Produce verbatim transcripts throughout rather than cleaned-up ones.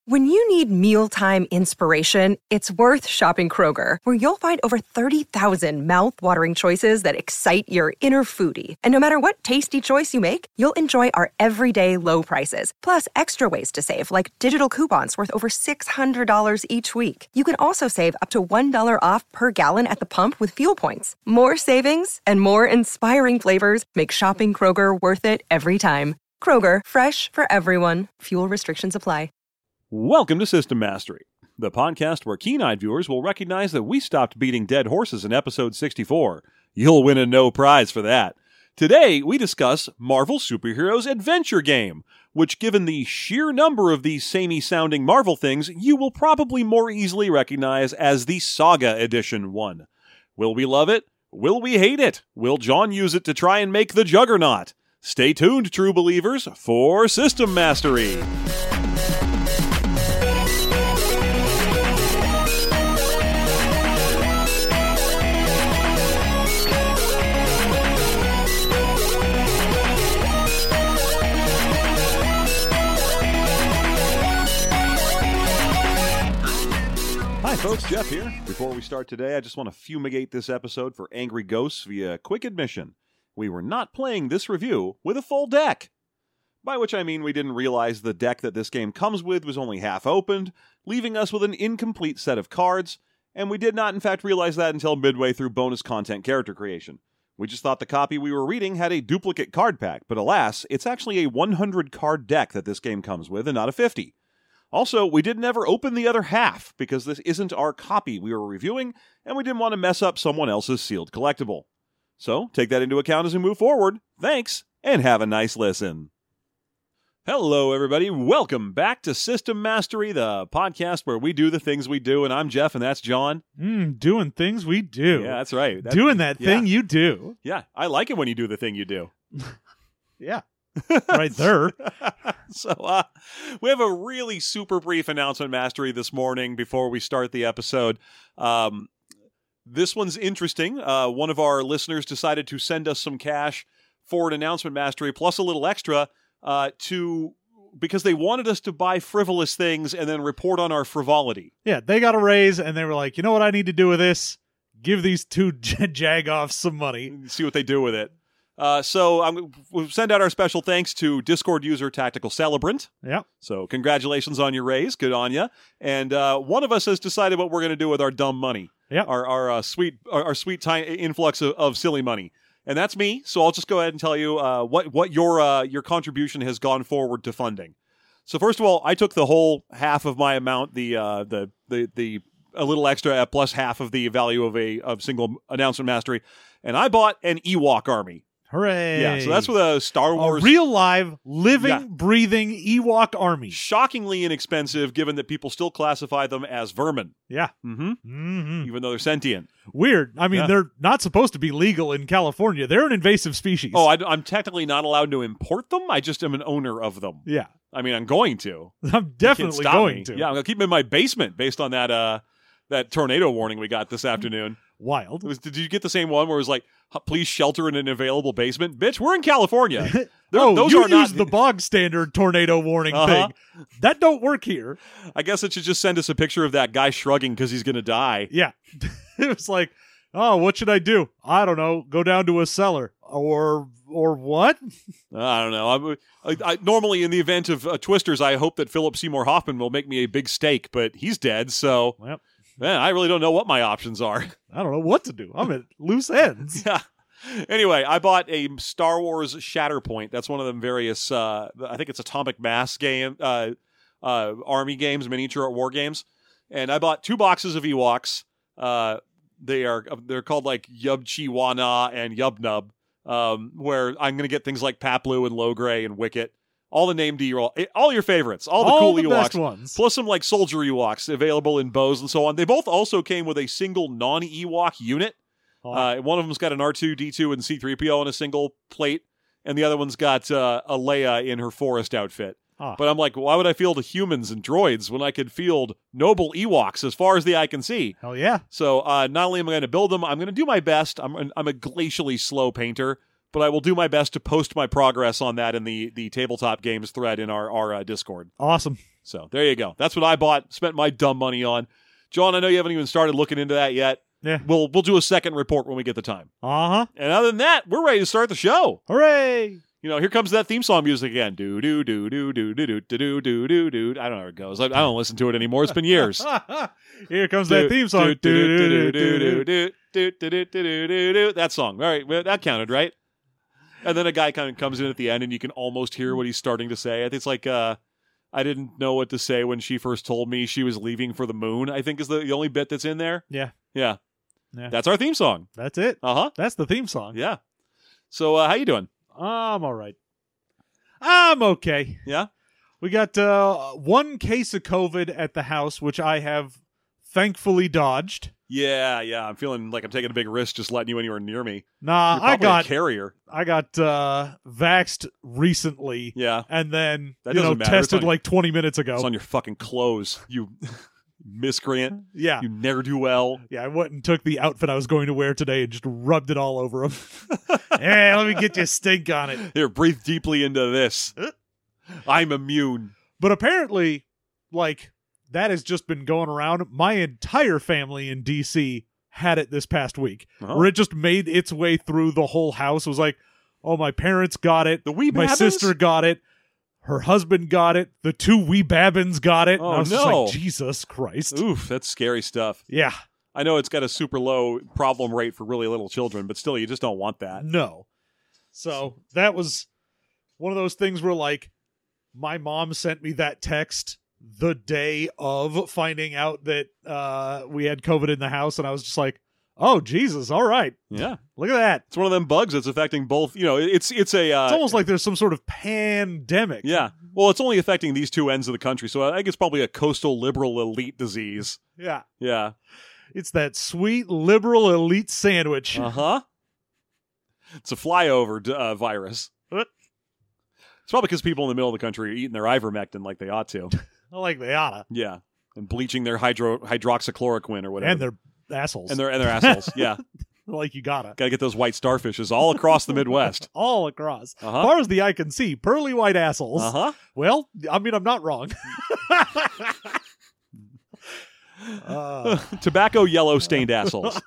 When you need mealtime inspiration, it's worth shopping Kroger, where you'll find over thirty thousand mouth-watering choices that excite your inner foodie. And no matter what tasty choice you make, you'll enjoy our everyday low prices, plus extra ways to save, like digital coupons worth over six hundred dollars each week. You can also save up to one dollar off per gallon at the pump with fuel points. More savings and more inspiring flavors make shopping Kroger worth it every time. Kroger, fresh for everyone. Fuel restrictions apply. Welcome to System Mastery, the podcast where keen-eyed viewers will recognize that we stopped beating dead horses in episode sixty-four. You'll win a no prize for that. Today, we discuss Marvel Superheroes Adventure Game, which, given the sheer number of these samey-sounding Marvel things, you will probably more easily recognize as the Saga Edition one. Will we love it? Will we hate it? Will John use it to try and make the Juggernaut? Stay tuned, true believers, for System Mastery. Hi folks, Jeff here. Before we start today, I just want to fumigate this episode for angry ghosts via quick admission. We were not playing this review with a full deck. By which I mean we didn't realize the deck that this game comes with was only half opened, leaving us with an incomplete set of cards, and we did not in fact realize that until midway through bonus content character creation. We just thought the copy we were reading had a duplicate card pack, but alas, it's actually a one hundred card deck that this game comes with and not a fifty. Also, we didn't ever open the other half, because this isn't our copy we were reviewing, and we didn't want to mess up someone else's sealed collectible. So, take that into account as we move forward. Thanks, and have a nice listen. Hello, everybody. Welcome back to System Mastery, the podcast where we do the things we do, and I'm Jeff, and that's John. Mm, doing things we do. Yeah, that's right. That's, doing that yeah. thing you do. Yeah, I like it when you do the thing you do. Yeah. Right there. So, uh, we have a really super brief announcement mastery this morning before we start the episode. Um, this one's interesting. Uh, one of our listeners decided to send us some cash for an announcement mastery plus a little extra uh, to because they wanted us to buy frivolous things and then report on our frivolity. Yeah, they got a raise and they were like, you know what I need to do with this? Give these two j- jagoffs some money. See what they do with it. Uh, so I'm, we'll send out our special thanks to Discord user Tactical Celebrant. Yeah. So congratulations on your raise. Good on you. And uh, one of us has decided what we're going to do with our dumb money. Yeah. Our our uh, sweet our, our sweet tiny influx of, of silly money. And that's me. So I'll just go ahead and tell you uh, what what your uh, your contribution has gone forward to funding. So first of all, I took the whole half of my amount, the uh, the the the a little extra uh, plus half of the value of a of single announcement mastery, and I bought an Ewok army. Hooray. Yeah, so that's with a Star Wars... A real live, living, Yeah. breathing Ewok army. Shockingly inexpensive, given that people still classify them as vermin. Yeah. Mm-hmm. Mm-hmm. Even though they're sentient. Weird. I mean, Yeah. they're not supposed to be legal in California. They're an invasive species. Oh, I, I'm technically not allowed to import them. I just am an owner of them. Yeah. I mean, I'm going to. I'm You can't definitely stop going me. to. Yeah, I'm going to keep them in my basement based on that uh, that tornado warning we got this afternoon. Wild. It was, did you get the same one where it was like, please shelter in an available basement? Bitch, we're in California. They're- oh, those you are not used the bog standard tornado warning Uh-huh. thing. That don't work here. I guess it should just send us a picture of that guy shrugging because he's going to die. Yeah. It was like, oh, what should I do? I don't know. Go down to a cellar. Or or what? I don't know. I'm, I, I, normally, in the event of uh, Twisters, I hope that Philip Seymour Hoffman will make me a big steak, but he's dead, so Well, man, I really don't know what my options are. I don't know what to do. I'm at loose ends. Yeah. Anyway, I bought a Star Wars Shatterpoint. That's one of them various, uh, I think it's Atomic Mass game, uh, uh, army games, miniature war games. And I bought two boxes of Ewoks. Uh, they are, they're called like Yub-Chi-Wana and Yub-Nub, um, where I'm going to get things like Paplu and Logray and Wicket. All the named Ewoks, all your favorites, all the All cool the Ewoks. best ones. Plus some like soldier Ewoks available in bows and so on. They both also came with a single non-Ewok unit. Oh, Uh, one of them's got an R two D two and C three P O on a single plate, and the other one's got uh, a Leia in her forest outfit. ah. But I'm like, why would I field humans and droids when I could field noble Ewoks as far as the eye can see? Hell yeah. So uh, not only am I going to build them, I'm going to do my best. I'm I'm a glacially slow painter, but I will do my best to post my progress on that in the, the tabletop games thread in our, our uh, Discord. Awesome. So there you go. That's what I bought, spent my dumb money on. John, I know you haven't even started looking into that yet. Yeah. We'll we'll do a second report when we get the time. Uh-huh. And other than that, we're ready to start the show. Hooray! You know, here comes that theme song music again. Do do do do do do do do do do do. I don't know how it goes. I, I don't listen to it anymore. It's been years. Here comes that theme song. That song. All right, that counted, right? And then a guy kind of comes in at the end, and you can almost hear what he's starting to say. It's like, uh, I didn't know what to say when she first told me she was leaving for the moon, I think is the, the only bit that's in there. Yeah. Yeah. Yeah. That's our theme song. That's it. Uh-huh. That's the theme song. Yeah. So, uh, how you doing? I'm all right. I'm okay. Yeah? We got uh, one case of COVID at the house, which I have thankfully dodged. Yeah, yeah. I'm feeling like I'm taking a big risk just letting you anywhere near me. Nah, You're I probably got a carrier. I got uh, vaxxed recently. Yeah. And then, That you know, doesn't matter. It's tested on- like twenty minutes ago. It's on your fucking clothes, you miscreant. Yeah. You ne'er-do-well. Yeah, I went and took the outfit I was going to wear today and just rubbed it all over him. Hey, let me get you stink on it. Here, breathe deeply into this. I'm immune. But apparently, like, that has just been going around. My entire family in D C had it this past week, Oh. where it just made its way through the whole house. It was like, oh, my parents got it. The wee My babbins? sister got it. Her husband got it. The two wee babbins got it. Oh, and I was no. just like, Jesus Christ. Oof, that's scary stuff. Yeah, I know it's got a super low problem rate for really little children, but still, you just don't want that. no. So that was one of those things where, like, my mom sent me that text the day of finding out that uh, we had COVID in the house, and I was just like, oh, Jesus, all right. Yeah. Look at that. It's one of them bugs that's affecting both, you know, it's it's a... Uh, It's almost like there's some sort of pandemic. yeah. Well, it's only affecting these two ends of the country, so I think it's probably a coastal liberal elite disease. Yeah. Yeah. It's that sweet liberal elite sandwich. Uh-huh. It's a flyover d- uh, virus. What? It's probably because people in the middle of the country are eating their ivermectin like they ought to. Like they oughta. Yeah. And bleaching their hydro hydroxychloroquine or whatever. And they're assholes. And they're, and they're assholes. Yeah. like you gotta. Got to get those white starfishes all across the Midwest. All across. Uh-huh. As far as the eye can see, pearly white assholes. Uh-huh. Well, I mean, I'm not wrong. uh, Tobacco yellow stained assholes.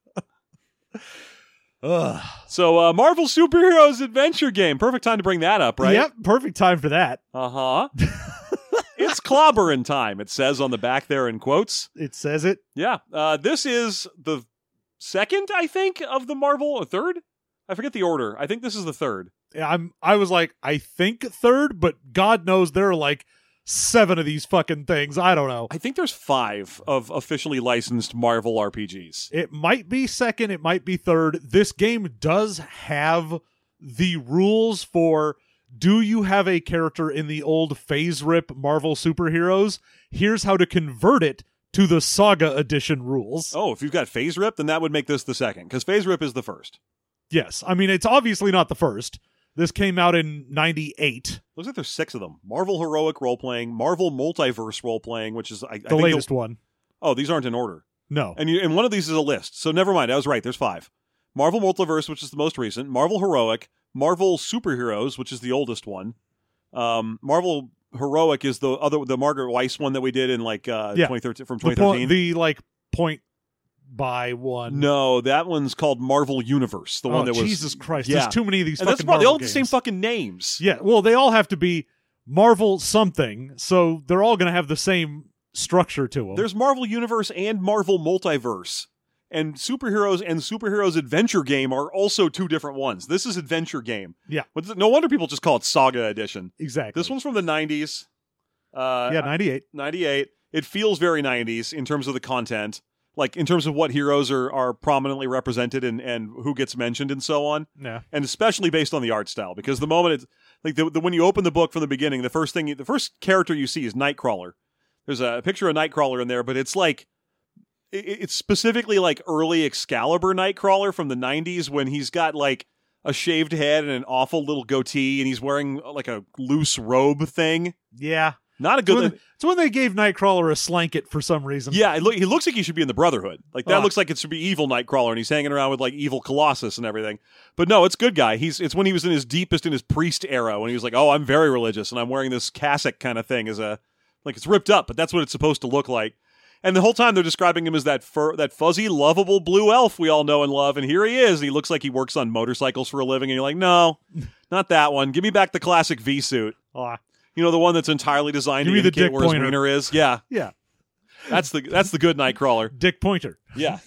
ugh. So, uh, Marvel Superheroes Adventure Game. Perfect time to bring that up, right? Yep, perfect time for that. Uh-huh. It's clobbering time, it says on the back there in quotes. It says it. Yeah. Uh, this is the second, I think, of the Marvel, or third? I forget the order. I think this is the third. I'm. I was like, I think third, but God knows there are like seven of these fucking things. I don't know. I think there's five of officially licensed Marvel R P Gs. It might be second. It might be third. This game does have the rules for, do you have a character in the old Phase Rip Marvel superheroes? Here's how to convert it to the Saga Edition rules. Oh, if you've got Phase Rip, then that would make this the second, because Phase Rip is the first. Yes. I mean, it's obviously not the first. This came out in ninety-eight. Looks like there's six of them. Marvel Heroic Role-Playing, Marvel Multiverse Role-Playing, which is... I, I The think latest you'll- one. Oh, these aren't in order. No. And you, and one of these is a list. So never mind. I was right. There's five. Marvel Multiverse, which is the most recent. Marvel Heroic. Marvel Superheroes, which is the oldest one. Um, Marvel Heroic is the other, the Margaret Weiss one that we did in like uh, Yeah. twenty thirteen from The, twenty po- thirteen. the like point by one. No, that one's called Marvel Universe. The Oh, one that was Jesus Christ. Yeah. There's too many of these and that's fucking probably they Marvel all have the same games. fucking names. Yeah, well, they all have to be Marvel something, so they're all going to have the same structure to them. There's Marvel Universe and Marvel Multiverse. And Superheroes and Superheroes Adventure Game are also two different ones. This is Adventure Game. Yeah. What's it- No wonder people just call it Saga Edition. Exactly. This one's from the nineties. Uh, yeah, ninety-eight. ninety-eight. It feels very nineties in terms of the content. Like, in terms of what heroes are, are prominently represented and, and who gets mentioned and so on. Yeah. And especially based on the art style. Because the moment it's... Like, the, the, when you open the book from the beginning, the first thing... You, the first character you see is Nightcrawler. There's a picture of Nightcrawler in there, but it's like... It's specifically like early Excalibur Nightcrawler from the nineties when he's got like a shaved head and an awful little goatee and he's wearing like a loose robe thing. Yeah. Not a It's good. when, it's when they gave Nightcrawler a slanket for some reason. Yeah, it look, he looks like he should be in the Brotherhood. Like that Ah. looks like it should be evil Nightcrawler, and he's hanging around with like evil Colossus and everything. But no, it's good guy. He's it's when he was in his deepest in his priest era when he was like, "Oh, I'm very religious, and I'm wearing this cassock kind of thing as a like it's ripped up, but that's what it's supposed to look like." And the whole time they're describing him as that fur, that fuzzy, lovable blue elf we all know and love, and here he is. He looks like he works on motorcycles for a living, and you're like, "No, not that one. Give me back the classic V suit." Ah. You know, the one that's entirely designed Give to me the indicate dick where his pointer. wiener is. Yeah, Yeah. that's the that's the good Nightcrawler. Dick Pointer. Yeah.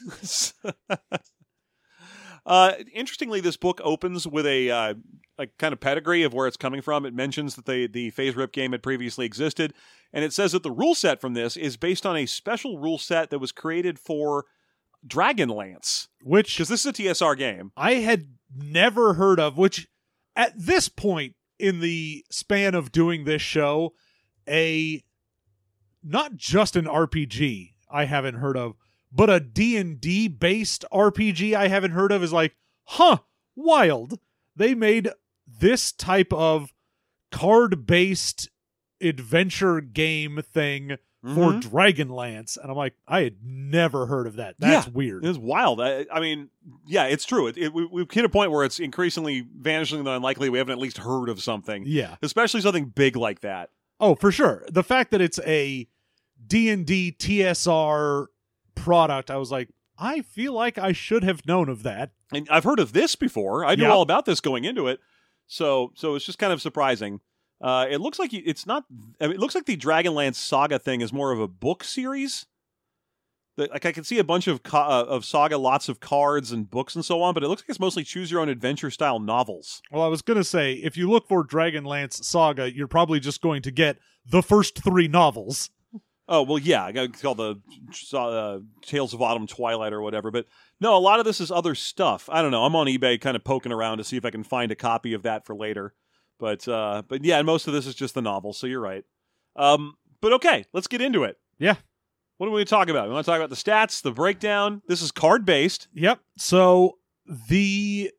uh, interestingly, this book opens with a uh, a kind of pedigree of where it's coming from. It mentions that the the Phase Rip game had previously existed, and it says that the rule set from this is based on a special rule set that was created for Dragonlance, Which because this is a T S R game. I had never heard of, which at this point in the span of doing this show, a not just an R P G I haven't heard of, but a D and D based R P G I haven't heard of is like, huh, wild. They made this type of card-based adventure game thing for Mhm. Dragonlance. And I'm like, I had never heard of that. That's Yeah. weird. It's wild. I, I mean, yeah, it's true. It, it, we, we've hit a point where it's increasingly vanishingly unlikely we haven't at least heard of something, Yeah. especially something big like that. Oh, for sure. The fact that it's a D and D T S R product, I was like, I feel like I should have known of that. And I've heard of this before. I knew Yep. all about this going into it, so so it's just kind of surprising. Uh, it looks like you- it's not. I mean, it looks like the Dragonlance Saga thing is more of a book series. The, like I can see a bunch of co- uh, of Saga, lots of cards and books and so on, but it looks like it's mostly choose your own adventure style novels. Well, I was going to say, if you look for Dragonlance Saga, you're probably just going to get the first three novels. Oh, well, yeah, I got called the uh, Tales of Autumn Twilight or whatever. But no, a lot of this is other stuff. I don't know. I'm on eBay kind of poking around to see if I can find a copy of that for later. But uh, but yeah, most of this is just the novel, so you're right. Um, but okay, let's get into it. Yeah. What do we talk about? We want to talk about the stats, the breakdown. This is card-based. Yep. So the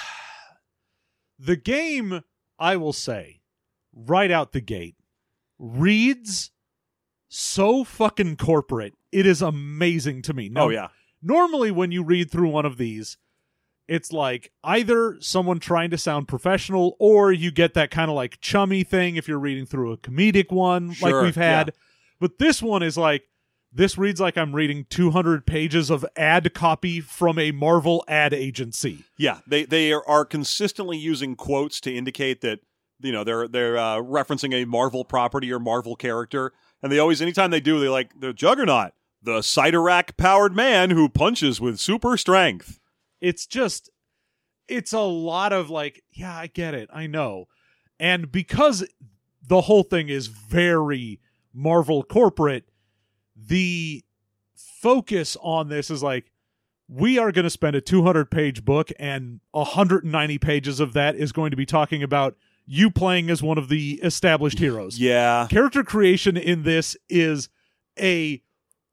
the game, I will say, right out the gate, reads so fucking corporate. It is amazing to me. Now, Oh, yeah. normally when you read through one of these, it's like either someone trying to sound professional or you get that kind of like chummy thing if you're reading through a comedic one Sure, like we've had. yeah. But this one is like, this reads like I'm reading two hundred pages of ad copy from a Marvel ad agency. Yeah, they they are, are consistently using quotes to indicate that, you know, they're they're uh, referencing a Marvel property or Marvel character, and they always, anytime they do, they like the Juggernaut, the Cyttorak powered man who punches with super strength. It's just, it's a lot of like, yeah, I get it, I know. And because the whole thing is very Marvel corporate, the focus on this is like, we are going to spend a two hundred page book and one hundred ninety pages of that is going to be talking about you playing as one of the established heroes. Yeah, Character creation in this is a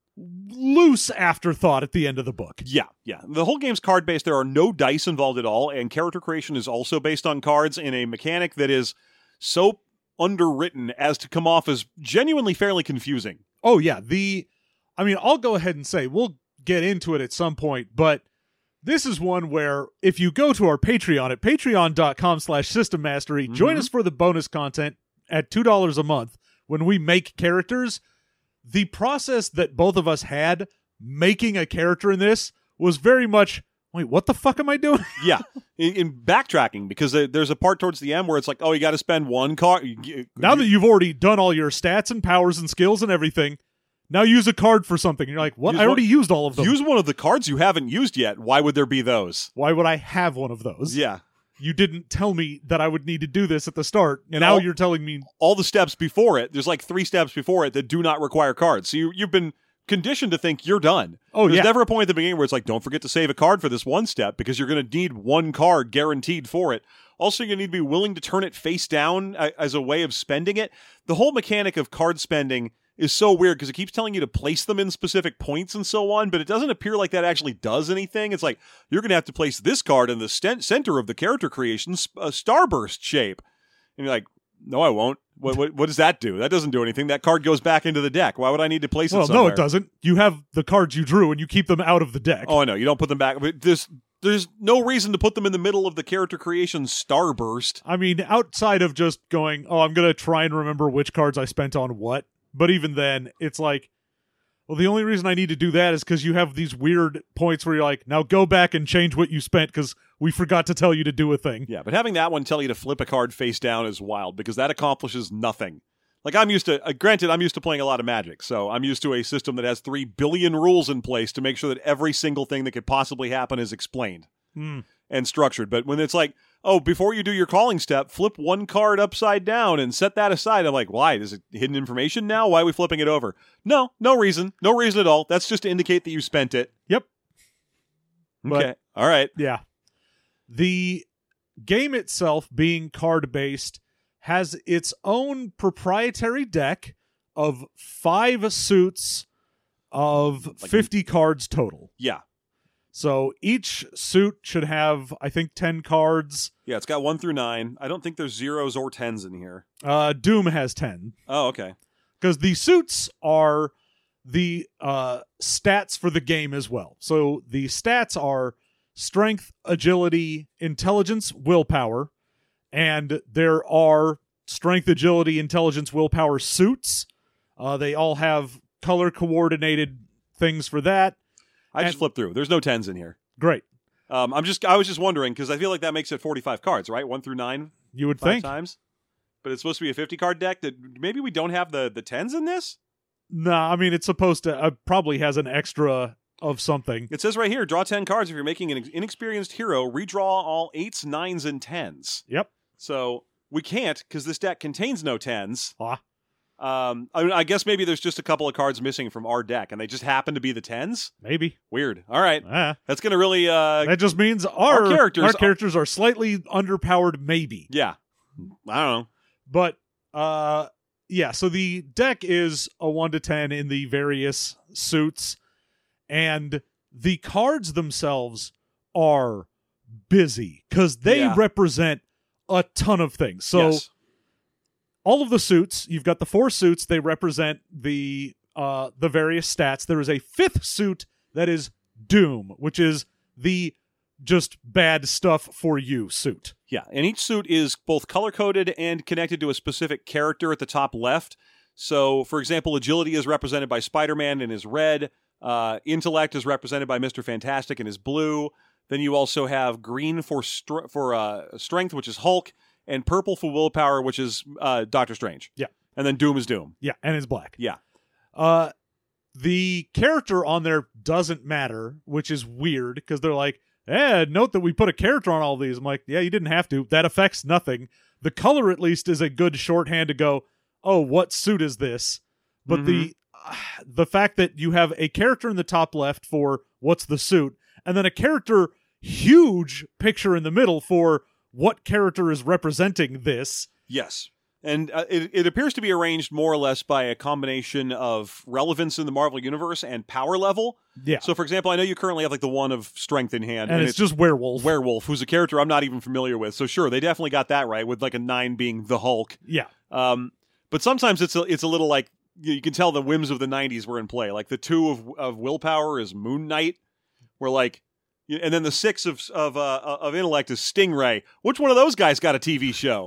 loose afterthought at the end of the book. yeah, yeah. The whole game's card based. There are no dice involved at all, and character creation is also based on cards in a mechanic that is so underwritten as to come off as genuinely fairly confusing. Oh, yeah. The, I mean, I'll go ahead and say we'll get into it at some point, but this is one where if you go to our Patreon at patreon.com slash system mastery, Mm-hmm. join us for the bonus content at two dollars a month when we make characters. The process that both of us had making a character in this was very much, wait, what the fuck am I doing? Yeah, in, in backtracking, because uh, there's a part towards the end where it's like, oh, you got to spend one card. You, Now that you've already done all your stats and powers and skills and everything, now use a card for something. And you're like, what? Use I already one- used all of them. use one of the cards you haven't used yet. Why would there be those? Why would I have one of those? Yeah. You didn't tell me that I would need to do this at the start. And now all- you're telling me, All the steps before it, there's like three steps before it that do not require cards. So you, you've been conditioned to think you're done. Oh, There's yeah. never a point at the beginning where it's like, don't forget to save a card for this one step because you're going to need one card guaranteed for it. Also, you need to be willing to turn it face down uh, as a way of spending it. The whole mechanic of card spending is so weird because it keeps telling you to place them in specific points and so on, but it doesn't appear like that actually does anything. It's like, you're going to have to place this card in the st- center of the character creation, uh, starburst shape. And you're like, No, I won't. What, what what does that do? That doesn't do anything. That card goes back into the deck. Why would I need to place it Well, somewhere? no, it doesn't. You have the cards you drew, and you keep them out of the deck. Oh, I know. You don't put them back. But There's, there's no reason to put them in the middle of the character creation starburst. I mean, outside of just going, oh, I'm going to try and remember which cards I spent on what. But even then, it's like, well, the only reason I need to do that is because you have these weird points where you're like, now go back and change what you spent because we forgot to tell you to do a thing. Yeah, but having that one tell you to flip a card face down is wild because that accomplishes nothing. Like, I'm used to, uh, granted, I'm used to playing a lot of Magic, so I'm used to a system that has three billion rules in place to make sure that every single thing that could possibly happen is explained Hmm. and structured. But when it's like, oh, before you do your calling step, flip one card upside down and set that aside, I'm like, why? Is it hidden information now? Why are we flipping it over? No, no reason. No reason at all. That's just to indicate that you spent it. Yep. Okay. But- all right. Yeah. The game itself, being card-based, has its own proprietary deck of five suits of Like- fifty cards total. Yeah. So each suit should have, I think, ten cards. Yeah, it's got one through nine. I don't think there's zeros or tens in here. Uh, Doom has ten. Oh, okay. Because the suits are the uh, stats for the game as well. So the stats are strength, agility, intelligence, willpower. And there are strength, agility, intelligence, willpower suits. Uh, they all have color coordinated things for that. I just And- flipped through. There's no tens in here. Great. Um, I'm just. I was just wondering because I feel like that makes it forty-five cards, right? One through nine, You would five think. times. But it's supposed to be a fifty card deck. That maybe we don't have the the tens in this. No, I mean, it's supposed to, uh, probably has an extra of something. It says right here: draw ten cards if you're making an inexperienced hero. Redraw all eights, nines, and tens. Yep. So we can't because this deck contains no tens. Ah. Um, I, mean, I guess maybe there's just a couple of cards missing from our deck, and they just happen to be the tens. Maybe. Weird. All right, Ah. that's gonna really. Uh, That just means our, our characters our are- characters are slightly underpowered, maybe. yeah, I don't know. But uh yeah, so the deck is a one to ten in the various suits, and the cards themselves are busy because they Yeah. represent a ton of things. So Yes. all of the suits, you've got the four suits, they represent the uh the various stats. There is a fifth suit that is Doom, which is the just bad stuff for you suit. Yeah, and each suit is both color-coded and connected to a specific character at the top left. So, for example, agility is represented by Spider-Man and is red. Uh, intellect is represented by Mister Fantastic and is blue. Then you also have green for str- for uh, strength, which is Hulk, and purple for willpower, which is uh, Doctor Strange. Yeah. And then Doom is Doom. Yeah, and it's black. Yeah. Uh, the character on there doesn't matter, which is weird because they're like, eh, note that we put a character on all these. I'm like, yeah, you didn't have to. That affects nothing. The color, at least, is a good shorthand to go, oh, what suit is this? But the uh, the fact that you have a character in the top left for what's the suit, and then a character huge picture in the middle for what character is representing this. Yes. And uh, it, it appears to be arranged more or less by a combination of relevance in the Marvel Universe and power level. Yeah. So, for example, I know you currently have like the one of strength in hand. and, it's, just werewolf. Werewolf, who's a character I'm not even familiar with. So, sure, they definitely got that right, with like a nine being the Hulk. yeah. Um, but sometimes it's a, it's a little like, you, you can tell the whims of the nineties were in play. Like the two of, of willpower is Moon Knight, where like, and then the six of of uh, of intellect is Stingray. Which one of those guys got a T V show?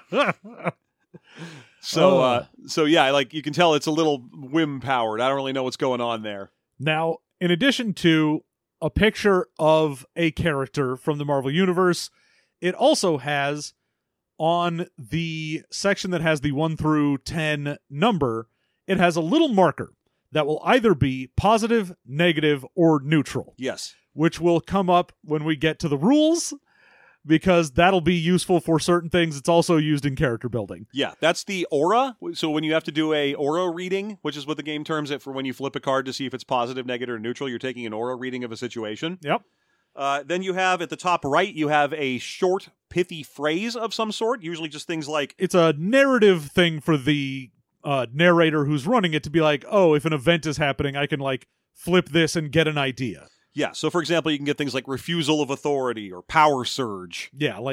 So, Oh. uh, so yeah, like you can tell it's a little whim powered. I don't really know what's going on there. Now, in addition to a picture of a character from the Marvel Universe, it also has on the section that has the one through ten number, it has a little marker that will either be positive, negative, or neutral, Yes. which will come up when we get to the rules, because that'll be useful for certain things. It's also used in character building. Yeah, that's the aura. So when you have to do a aura reading, which is what the game terms it for when you flip a card to see if it's positive, negative, or neutral, you're taking an aura reading of a situation. Yep. Uh, then you have at the top right, you have a short, pithy phrase of some sort, usually just things like, It's a narrative thing for the uh, narrator who's running it to be like, oh, if an event is happening, I can like flip this and get an idea. yeah, so for example, you can get things like refusal of authority or power surge. Yeah, like,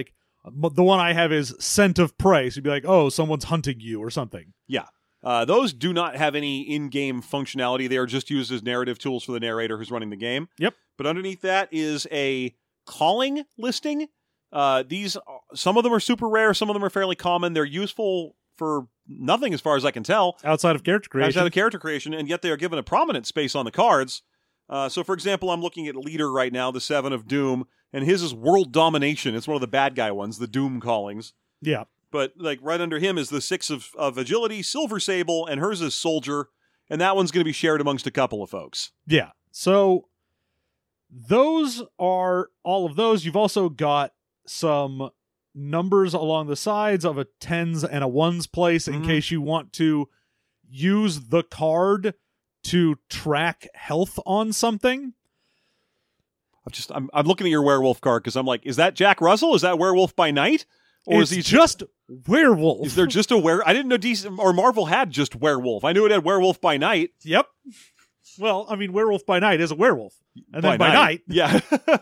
The one I have is scent of prey. So you'd be like, oh, someone's hunting you or something. Yeah. Uh, those do not have any in-game functionality. They are just used as narrative tools for the narrator who's running the game. Yep. But underneath that is a calling listing. Uh, these, some of them are super rare. Some of them are fairly common. They're useful for nothing as far as I can tell. Outside of character creation. Outside of character creation, and yet they are given a prominent space on the cards. Uh, so, for example, I'm looking at Leader right now, the Seven of Doom, and his is World Domination. It's one of the bad guy ones, the Doom callings. Yeah. But like right under him is the Six of, of Agility, Silver Sable, and hers is Soldier, and that one's going to be shared amongst a couple of folks. Yeah. So those are all of those. You've also got some numbers along the sides of a tens and a ones place in Mhm. case you want to use the card to track health on something. I'm just I'm I'm looking at your werewolf card because I'm like, is that Jack Russell? Is that Werewolf by Night? Or It's is he just werewolf. Is there just a were? I didn't know D C or Marvel had just werewolf. I knew it had Werewolf by Night. Yep. Well, I mean, Werewolf by Night is a werewolf. And then by night, yeah.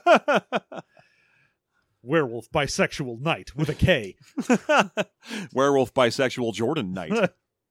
werewolf bisexual night with a K. Werewolf bisexual Jordan Knight.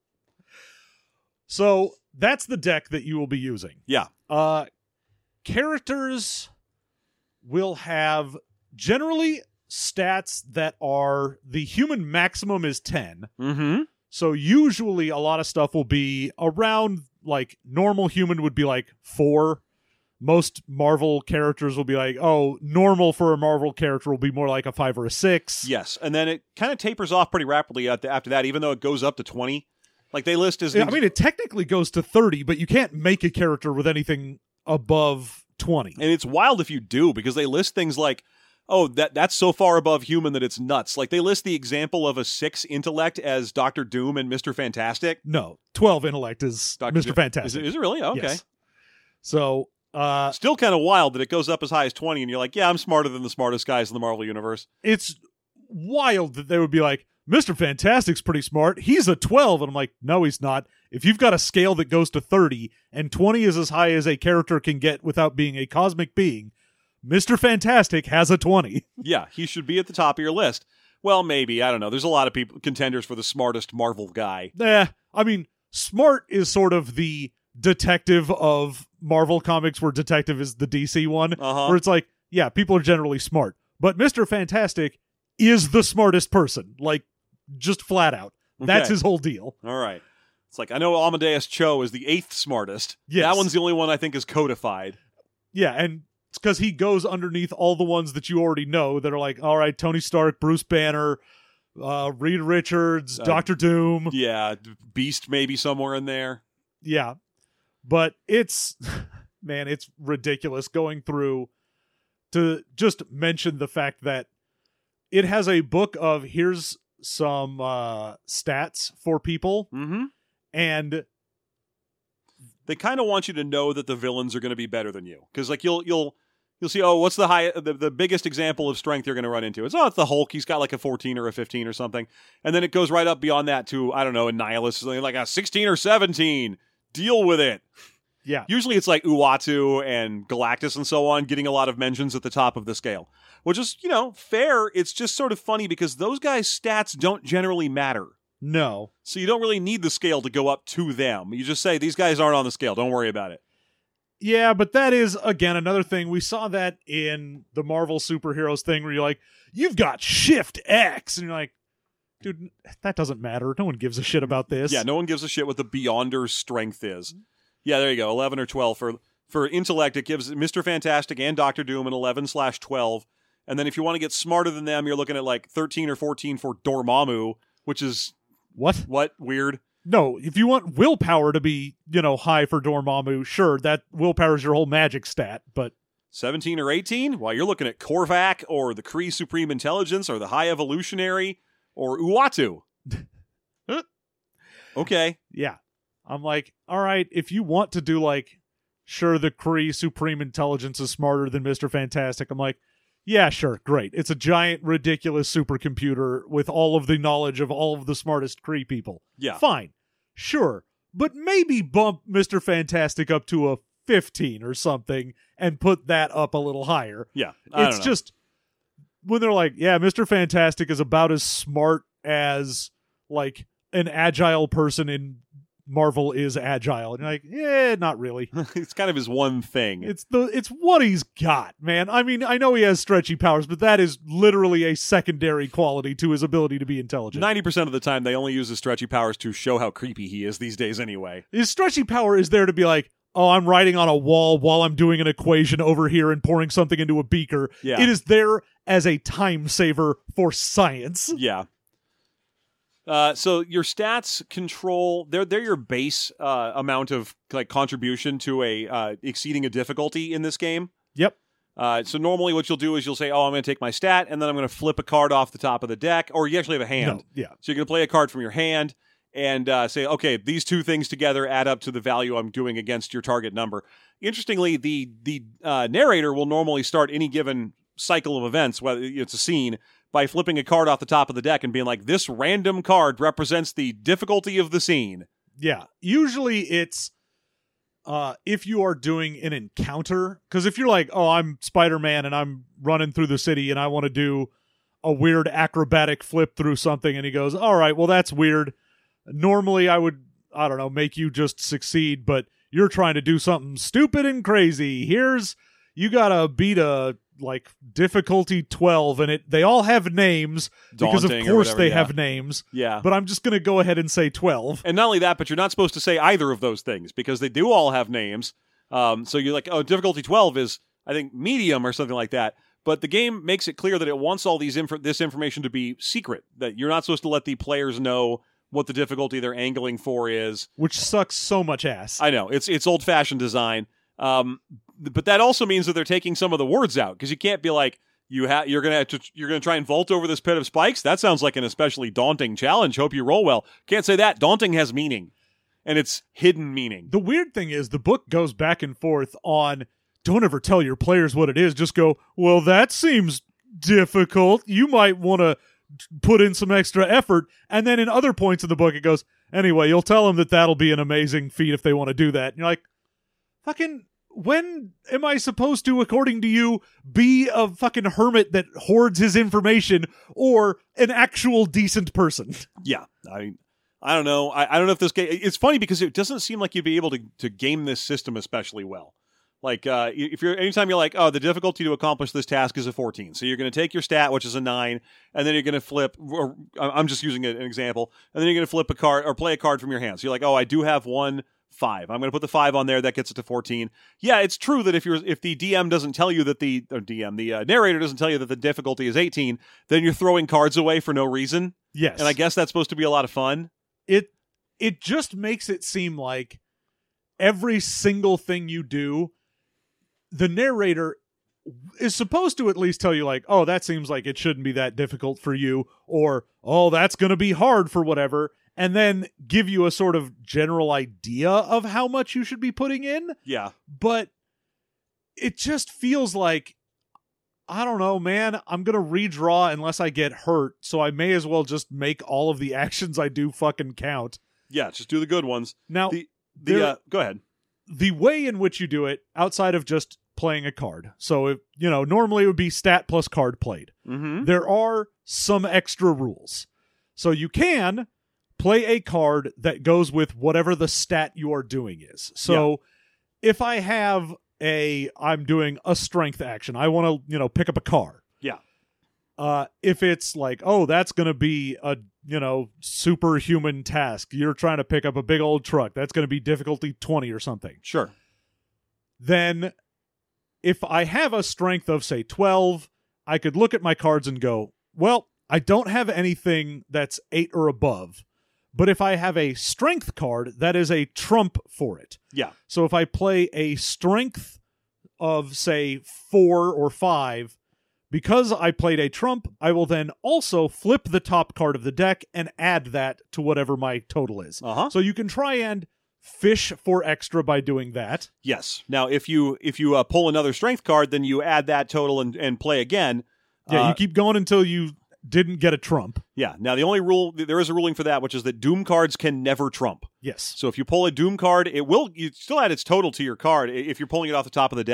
So that's the deck that you will be using. Yeah. Uh, characters will have generally stats that are the human maximum is ten. Mm-hmm. So usually a lot of stuff will be around, like, normal human would be like four. Most Marvel characters will be like, oh, normal for a Marvel character will be more like a five or a six. Yes, and then it kind of tapers off pretty rapidly at the, after that, even though it goes up to twenty. Like they list as... Yeah, I mean, it technically goes to thirty, but you can't make a character with anything above twenty. And it's wild if you do, because they list things like, oh, that that's so far above human that it's nuts. Like, they list the example of a six intellect as Doctor Doom and Mister Fantastic. No, twelve intellect is Doctor Mister Doom. Fantastic. Is it, is it really? Okay. Yes. So, uh, still kind of wild that it goes up as high as twenty, and you're like, yeah, I'm smarter than the smartest guys in the Marvel Universe. it's wild that they would be like, Mister Fantastic's pretty smart. He's a twelve. And I'm like, no, he's not. If you've got a scale that goes to thirty, and twenty is as high as a character can get without being a cosmic being, Mister Fantastic has a twenty. Yeah, he should be at the top of your list. Well, maybe. I don't know. There's a lot of people contenders for the smartest Marvel guy. Eh, I mean, smart is sort of the detective of Marvel comics, where detective is the D C one, Uh-huh. where it's like, yeah, people are generally smart. But Mister Fantastic is the smartest person, like, just flat out. That's Okay. his whole deal. All right. It's like, I know Amadeus Cho is the eighth smartest. Yes. That one's the only one I think is codified. Yeah, and it's because he goes underneath all the ones that you already know that are like, all right, Tony Stark, Bruce Banner, uh, Reed Richards, Uh, Doctor Doom. Yeah, Beast maybe somewhere in there. Yeah. But it's, man, it's ridiculous going through to just mention the fact that it has a book of here's some uh, stats for people, Mm-hmm. and They kind of want you to know that the villains are going to be better than you, because like you'll you'll you'll see, oh, what's the high the, the biggest example of strength you're going to run into? It's oh, it's the Hulk. He's got like a fourteen or a fifteen or something, and then it goes right up beyond that to I don't know, a Nihilus, like a sixteen or seventeen. Deal with it. yeah. Usually it's like Uatu and Galactus and so on getting a lot of mentions at the top of the scale, which is, you know, fair. It's just sort of funny because those guys' stats don't generally matter. No. So you don't really need the scale to go up to them. You just say, these guys aren't on the scale. Don't worry about it. Yeah, but that is, again, another thing. We saw that in the Marvel superheroes thing where you're like, you've got Shift X. And you're like, dude, that doesn't matter. No one gives a shit about this. Yeah, no one gives a shit what the Beyonder's strength is. Yeah, there you go. eleven or twelve. For for intellect, it gives Mister Fantastic and Doctor Doom an eleven slash twelve. And then if you want to get smarter than them, you're looking at like thirteen or fourteen for Dormammu, which is, What? what? Weird. No, if you want willpower to be, you know, high for Dormammu, sure, that willpower is your whole magic stat, but seventeen or eighteen? Well, you're looking at Korvac or the Kree Supreme Intelligence or the High Evolutionary or Uatu. Okay. yeah. I'm like, all right, if you want to do like, sure, the Kree Supreme Intelligence is smarter than Mister Fantastic, I'm like, yeah, sure, great. It's a giant, ridiculous supercomputer with all of the knowledge of all of the smartest Kree people. Yeah. Fine. Sure. But maybe bump Mister Fantastic up to a fifteen or something and put that up a little higher. Yeah. I It's don't know. just, when they're like, yeah, Mister Fantastic is about as smart as like an agile person in Marvel is agile. And you're like, yeah, not really. It's kind of his one thing. It's the it's what he's got, man. I mean, I know he has stretchy powers, but that is literally a secondary quality to his ability to be intelligent. ninety percent of the time, they only use his stretchy powers to show how creepy he is these days anyway. His stretchy power is there to be like, oh, I'm writing on a wall while I'm doing an equation over here and pouring something into a beaker. Yeah. It is there as a time saver for science. Yeah. Uh, so your stats control, they're, they're your base uh, amount of like contribution to a uh, exceeding a difficulty in this game. Yep. Uh, so normally what you'll do is you'll say, oh, I'm going to take my stat, and then I'm going to flip a card off the top of the deck, or you actually have a hand. No, yeah. So you're going to play a card from your hand and uh, say, okay, these two things together add up to the value I'm doing against your target number. Interestingly, the the uh, narrator will normally start any given cycle of events, whether it's a scene, by flipping a card off the top of the deck and being like, this random card represents the difficulty of the scene. Yeah. Usually it's uh, if you are doing an encounter, because if you're like, oh, I'm Spider-Man and I'm running through the city and I want to do a weird acrobatic flip through something, and he goes, all right, well, that's weird. Normally I would, I don't know, make you just succeed, but you're trying to do something stupid and crazy. Here's, you gotta beat a like difficulty twelve, and it they all have names because of Daunting or course whatever, they yeah. have names. Yeah. But I'm just gonna go ahead and say twelve. And not only that, but you're not supposed to say either of those things because they do all have names. Um, so you're like, oh, difficulty twelve is, I think, medium or something like that. But the game makes it clear that it wants all these inf- this information to be secret, that you're not supposed to let the players know what the difficulty they're angling for is. Which sucks so much ass. I know, it's it's old-fashioned design. Um, but that also means that they're taking some of the words out, because you can't be like, you ha- you're gonna have to you're gonna try and vault over this pit of spikes. That sounds like an especially daunting challenge. Hope you roll well. Can't say that. Daunting has meaning, and it's hidden meaning. The weird thing is the book goes back and forth on, don't ever tell your players what it is. Just go, well, that seems difficult. You might want to put in some extra effort. And then in other points of the book, it goes, anyway, you'll tell them that that'll be an amazing feat if they want to do that. And you're like, fucking, when am I supposed to, according to you, be a fucking hermit that hoards his information or an actual decent person? Yeah, I I don't know. I, I don't know if this game... It's funny because it doesn't seem like you'd be able to, to game this system especially well. Like, uh, if you're anytime you're like, oh, the difficulty to accomplish this task is a fourteen. So you're going to take your stat, which is a nine, and then you're going to flip, or I'm just using an example, and then you're going to flip a card, or play a card from your hand. So you're like, oh, I do have one five. I'm going to put the five on there. That gets it to fourteen. Yeah, it's true that if you're if the D M doesn't tell you that the, or D M, the uh, narrator doesn't tell you that the difficulty is eighteen, then you're throwing cards away for no reason. Yes. And I guess that's supposed to be a lot of fun. It it just makes it seem like every single thing you do, the narrator is supposed to at least tell you, like, oh, that seems like it shouldn't be that difficult for you, or, oh, that's going to be hard for whatever, and then give you a sort of general idea of how much you should be putting in. Yeah. But it just feels like, I don't know, man, I'm going to redraw unless I get hurt, so I may as well just make all of the actions I do fucking count. Yeah, just do the good ones. Now, the, the there- uh, go ahead. the way in which you do it, outside of just playing a card, so if, you know, normally it would be stat plus card played. Mm-hmm. There are some extra rules. So you can play a card that goes with whatever the stat you are doing is. So if I have a, I'm doing a strength action, I want to, you know, pick up a car. Yeah. Uh, if it's like, oh, that's going to be a, you know, superhuman task. You're trying to pick up a big old truck. That's going to be difficulty twenty or something. Sure. Then if I have a strength of, say, twelve, I could look at my cards and go, well, I don't have anything that's eight or above. But if I have a strength card, that is a trump for it. Yeah. So if I play a strength of, say, four or five, because I played a trump, I will then also flip the top card of the deck and add that to whatever my total is. Uh-huh. So you can try and fish for extra by doing that. Yes. Now, if you if you uh, pull another strength card, then you add that total and, and play again. Yeah, Uh, you keep going until you didn't get a trump. Yeah. Now, the only rule, there is a ruling for that, which is that Doom cards can never trump. Yes. So if you pull a Doom card, it will, you still add its total to your card if you're pulling it off the top of the deck.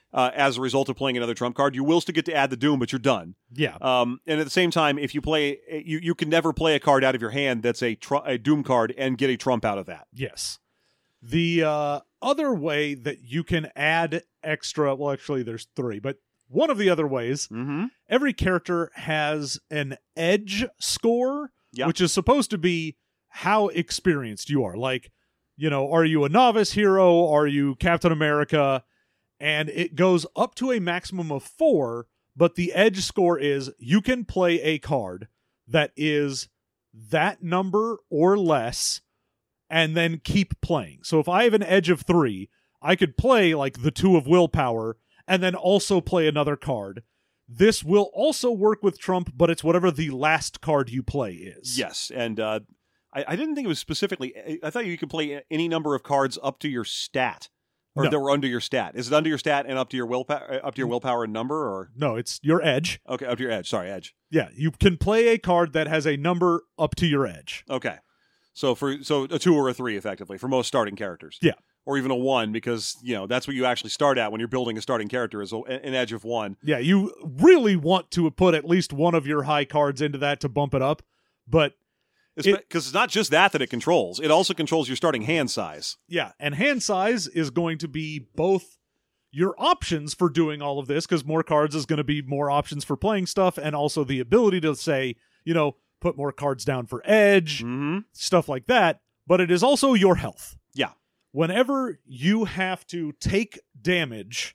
uh, as a result of playing another trump card. You will still get to add the Doom, but you're done. Yeah. Um, and at the same time, if you play, you, you can never play a card out of your hand that's a, tr- a Doom card and get a trump out of that. Yes. The uh, other way that you can add extra, well, actually, there's three, but one of the other ways, mm-hmm. every character has an edge score, yep. which is supposed to be how experienced you are. Like, you know, are you a novice hero? Are you Captain America? And it goes up to a maximum of four, but the edge score is you can play a card that is that number or less and then keep playing. So if I have an edge of three, I could play like the two of willpower and then also play another card. This will also work with Trump, but it's whatever the last card you play is. Yes, and uh, I, I didn't think it was specifically... I thought you could play any number of cards up to your stat, or No. that were under your stat. Is it under your stat and up to your willpower, up to your willpower and number, or... No, it's your edge. Okay, up to your edge. Sorry, edge. Yeah, you can play a card that has a number up to your edge. Okay. So for so a two or a three, effectively, for most starting characters. Yeah. Or even a one, because, you know, that's what you actually start at when you're building a starting character, is a, an edge of one. Yeah, you really want to put at least one of your high cards into that to bump it up, but... Because it's, it's not just that that it controls. It also controls your starting hand size. Yeah, and hand size is going to be both your options for doing all of this, because more cards is going to be more options for playing stuff, and also the ability to say, you know, put more cards down for edge, mm-hmm. stuff like that, but it is also your health. Yeah. Whenever you have to take damage,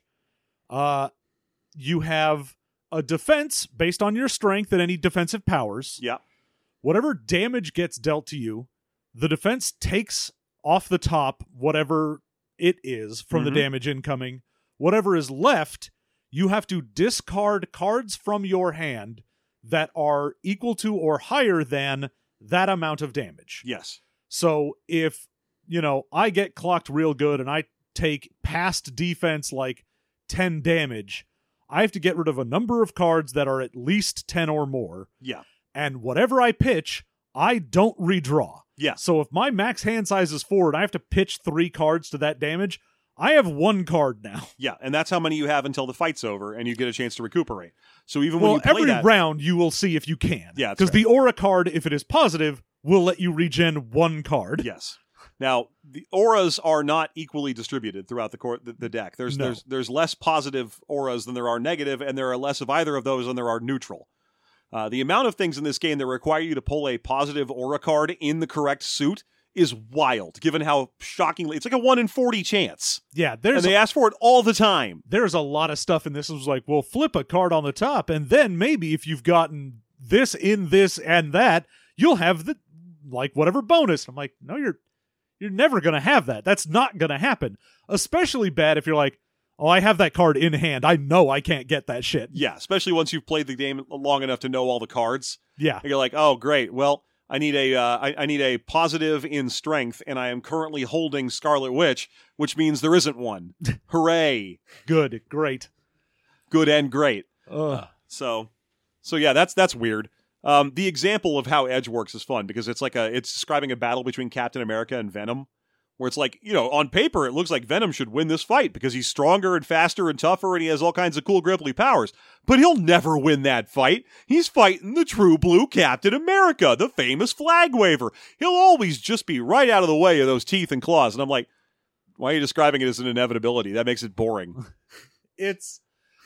uh, you have a defense based on your strength and any defensive powers. Yeah. Whatever damage gets dealt to you, the defense takes off the top whatever it is from mm-hmm. the damage incoming. Whatever is left, you have to discard cards from your hand that are equal to or higher than that amount of damage. Yes. So if, you know, I get clocked real good and I take past defense like ten damage, I have to get rid of a number of cards that are at least ten or more. Yeah. And whatever I pitch, I don't redraw. Yeah. So if my max hand size is four and I have to pitch three cards to that damage, I have one card now. Yeah, and that's how many you have until the fight's over and you get a chance to recuperate. So even well, when you play every that... round you will see if you can. Yeah, because right. the aura card, if it is positive, will let you regen one card. Yes. Now, the auras are not equally distributed throughout the cor- the, the deck. There's No. there's there's less positive auras than there are negative, and there are less of either of those than there are neutral. Uh, the amount of things in this game that require you to pull a positive aura card in the correct suit is wild, given how shockingly... It's like a one in forty chance. Yeah, there's And they a, ask for it all the time. there's a lot of stuff in this. It was like, well, flip a card on the top, and then maybe if you've gotten this in this and that, you'll have the like whatever bonus. I'm like, no, you're you're never gonna have that. That's not gonna happen. Especially bad if you're like, oh, I have that card in hand. I know I can't get that shit. Yeah, especially once you've played the game long enough to know all the cards. Yeah. And you're like, oh, great. Well, I need a uh, I, I need a positive in strength, and I am currently holding Scarlet Witch, which means there isn't one. Hooray! Good, great. Good and great. Ugh. So, so yeah, that's that's weird. Um, the example of how Edge works is fun because it's like a it's describing a battle between Captain America and Venom, where it's like, you know, on paper it looks like Venom should win this fight because he's stronger and faster and tougher and he has all kinds of cool gripply powers. But he'll never win that fight. He's fighting the true blue Captain America, the famous flag waver. He'll always just be right out of the way of those teeth and claws. And I'm like, why are you describing it as an inevitability? That makes it boring. It's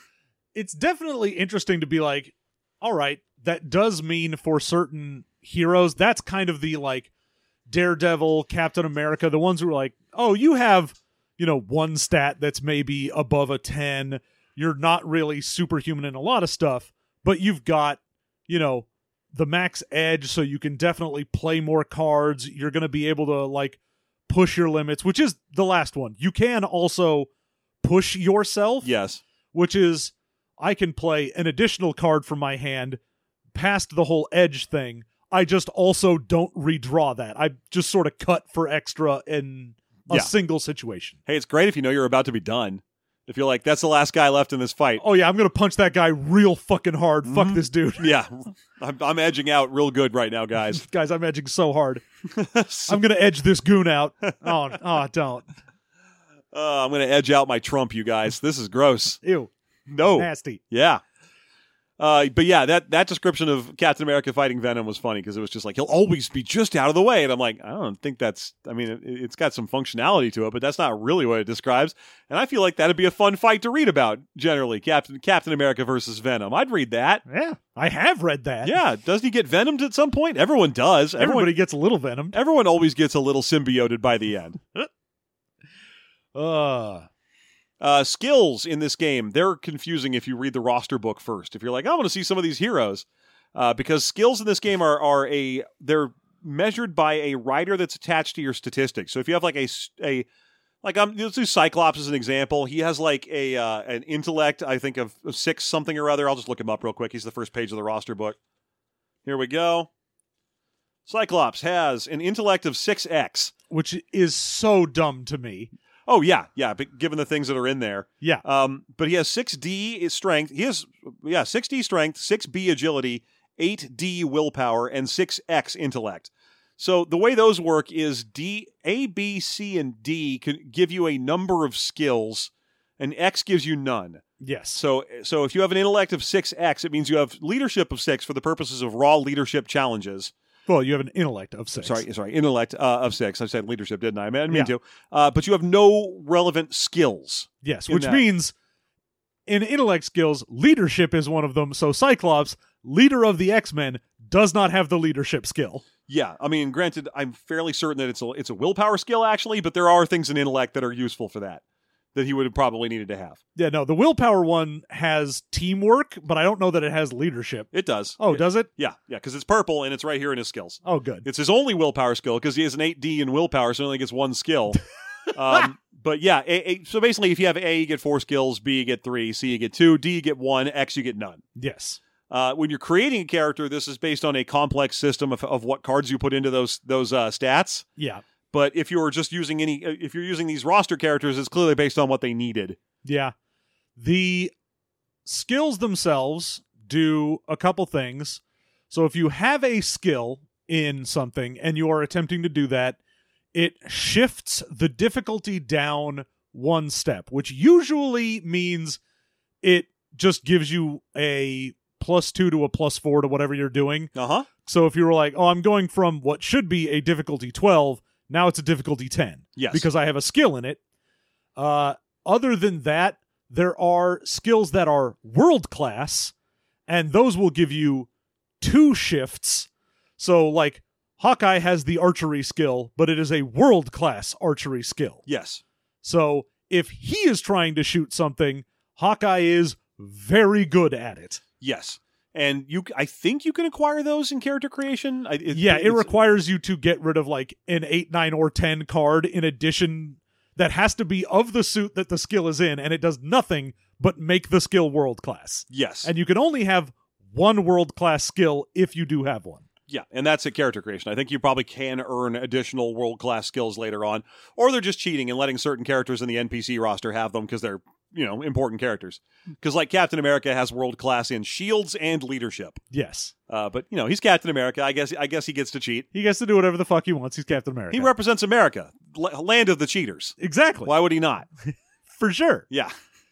it's definitely interesting to be like, all right, that does mean for certain heroes, that's kind of the like Daredevil, Captain America, the ones who are like, oh, you have, you know, one stat that's maybe above a ten. You're not really superhuman in a lot of stuff, but you've got, you know, the max edge, so you can definitely play more cards. You're going to be able to, like, push your limits, which is the last one. You can also push yourself. Yes. Which is, I can play an additional card from my hand past the whole edge thing. I just also don't redraw that. I just sort of cut for extra in a Yeah. single situation. Hey, it's great if you know you're about to be done. If you're like, that's the last guy left in this fight. Oh yeah, I'm going to punch that guy real fucking hard. Mm-hmm. Fuck this dude. Yeah, I'm, I'm edging out real good right now, guys. Guys, I'm edging so hard. I'm going to edge this goon out. Oh, oh, don't. Uh, I'm going to edge out my Trump, you guys. This is gross. Ew. No. Nasty. Yeah. Uh, but yeah, that, that description of Captain America fighting Venom was funny because it was just like, he'll always be just out of the way. And I'm like, I don't think that's, I mean, it, it's got some functionality to it, but that's not really what it describes. And I feel like that'd be a fun fight to read about, generally. Captain Captain America versus Venom. I'd read that. Yeah, I have read that. Yeah. Doesn't he get venomed at some point? Everyone does. Everyone, Everybody gets a little venom. everyone always gets a little symbioted by the end. Uh, Uh, skills in this game, they're confusing if you read the roster book first. If you're like, I want to see some of these heroes. Uh, because skills in this game are are a they're measured by a rider that's attached to your statistics. So if you have like a a like um, let's do Cyclops as an example. He has like a uh, an intellect, I think of, of six something or other. I'll just look him up real quick. He's the first page of the roster book. Here we go. Cyclops has an intellect of six X, which is so dumb to me. Oh yeah, yeah. But given the things that are in there, Yeah. Um, but he has six D strength. He has yeah six D strength, six B agility, eight D willpower, and six X intellect. So the way those work is D, A, B, C, and D can give you a number of skills, and X gives you none. Yes. So so if you have an intellect of six X, it means you have leadership of six for the purposes of raw leadership challenges. Well, you have an intellect of six. Sorry, sorry, intellect uh, of six. I said leadership, didn't I? I didn't mean Yeah. to. Uh, but you have no relevant skills. Yes, in which that. means in intellect skills, leadership is one of them. So Cyclops, leader of the X-Men, does not have the leadership skill. Yeah, I mean, granted, I'm fairly certain that it's a it's a willpower skill actually, but there are things in intellect that are useful for that that he would have probably needed to have. Yeah, no, the willpower one has teamwork, but I don't know that it has leadership. It does. Oh, It- does it? Yeah, yeah, because it's purple and it's right here in his skills. Oh, good. It's his only willpower skill because he has an eight D in willpower, so he only gets one skill. um, but yeah, a, a, so basically, if you have A, you get four skills. B, you get three. C, you get two. D, you get one. X, you get none. Yes. Uh, when you're creating a character, this is based on a complex system of, of what cards you put into those those uh, stats. Yeah. But if you're just using any, if you're using these roster characters, it's clearly based on what they needed. Yeah. The skills themselves do a couple things. So if you have a skill in something and you are attempting to do that, it shifts the difficulty down one step, which usually means it just gives you a plus two to a plus four to whatever you're doing. Uh huh. So if you were like, oh, I'm going from what should be a difficulty twelve, now it's a difficulty ten. Yes. Because I have a skill in it. Uh, other than that, there are skills that are world class, and those will give you two shifts. So, like, Hawkeye has the archery skill, but it is a world class archery skill. Yes. So, if he is trying to shoot something, Hawkeye is very good at it. Yes. And you, I think you can acquire those in character creation. I, it, Yeah, it it's- requires you to get rid of like an eight, nine, or ten card in addition that has to be of the suit that the skill is in, and it does nothing but make the skill world class. Yes. And you can only have one world class skill if you do have one. Yeah, and that's at character creation. I think you probably can earn additional world-class skills later on, or they're just cheating and letting certain characters in the N P C roster have them because they're, you know, important characters. Because like Captain America has world-class in shields and leadership. Yes. Uh, but, you know, he's Captain America. I guess I guess he gets to cheat. He gets to do whatever the fuck he wants. He's Captain America. He represents America, l- land of the cheaters. exactly. Why would he not? For sure. Yeah.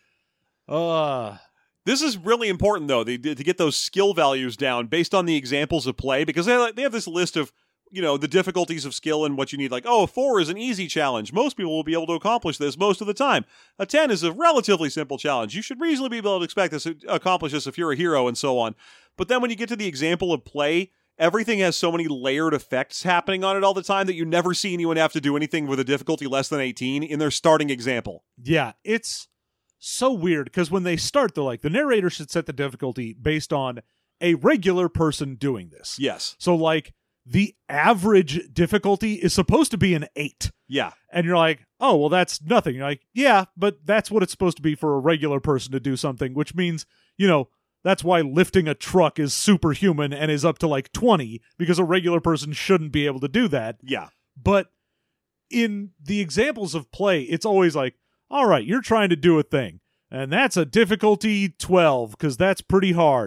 Uh, This is really important, though, they, to get those skill values down based on the examples of play, because they, they have this list of, you know, the difficulties of skill and what you need. Like, oh, four is an easy challenge. Most people will be able to accomplish this most of the time. A ten is a relatively simple challenge. You should reasonably be able to expect this, accomplish this if you're a hero, and so on. But then when you get to the example of play, everything has so many layered effects happening on it all the time that you never see anyone have to do anything with a difficulty less than eighteen in their starting example. yeah, it's so weird because when they start, they're like, the narrator should set the difficulty based on a regular person doing this. Yes. So, like, the average difficulty is supposed to be an eight. Yeah. And you're like, oh, well, that's nothing. You're like, yeah, but that's what it's supposed to be for a regular person to do something, which means, you know, that's why lifting a truck is superhuman and is up to like twenty, because a regular person shouldn't be able to do that. Yeah. But in the examples of play, it's always like, all right, you're trying to do a thing, and that's a difficulty twelve, because that's pretty hard.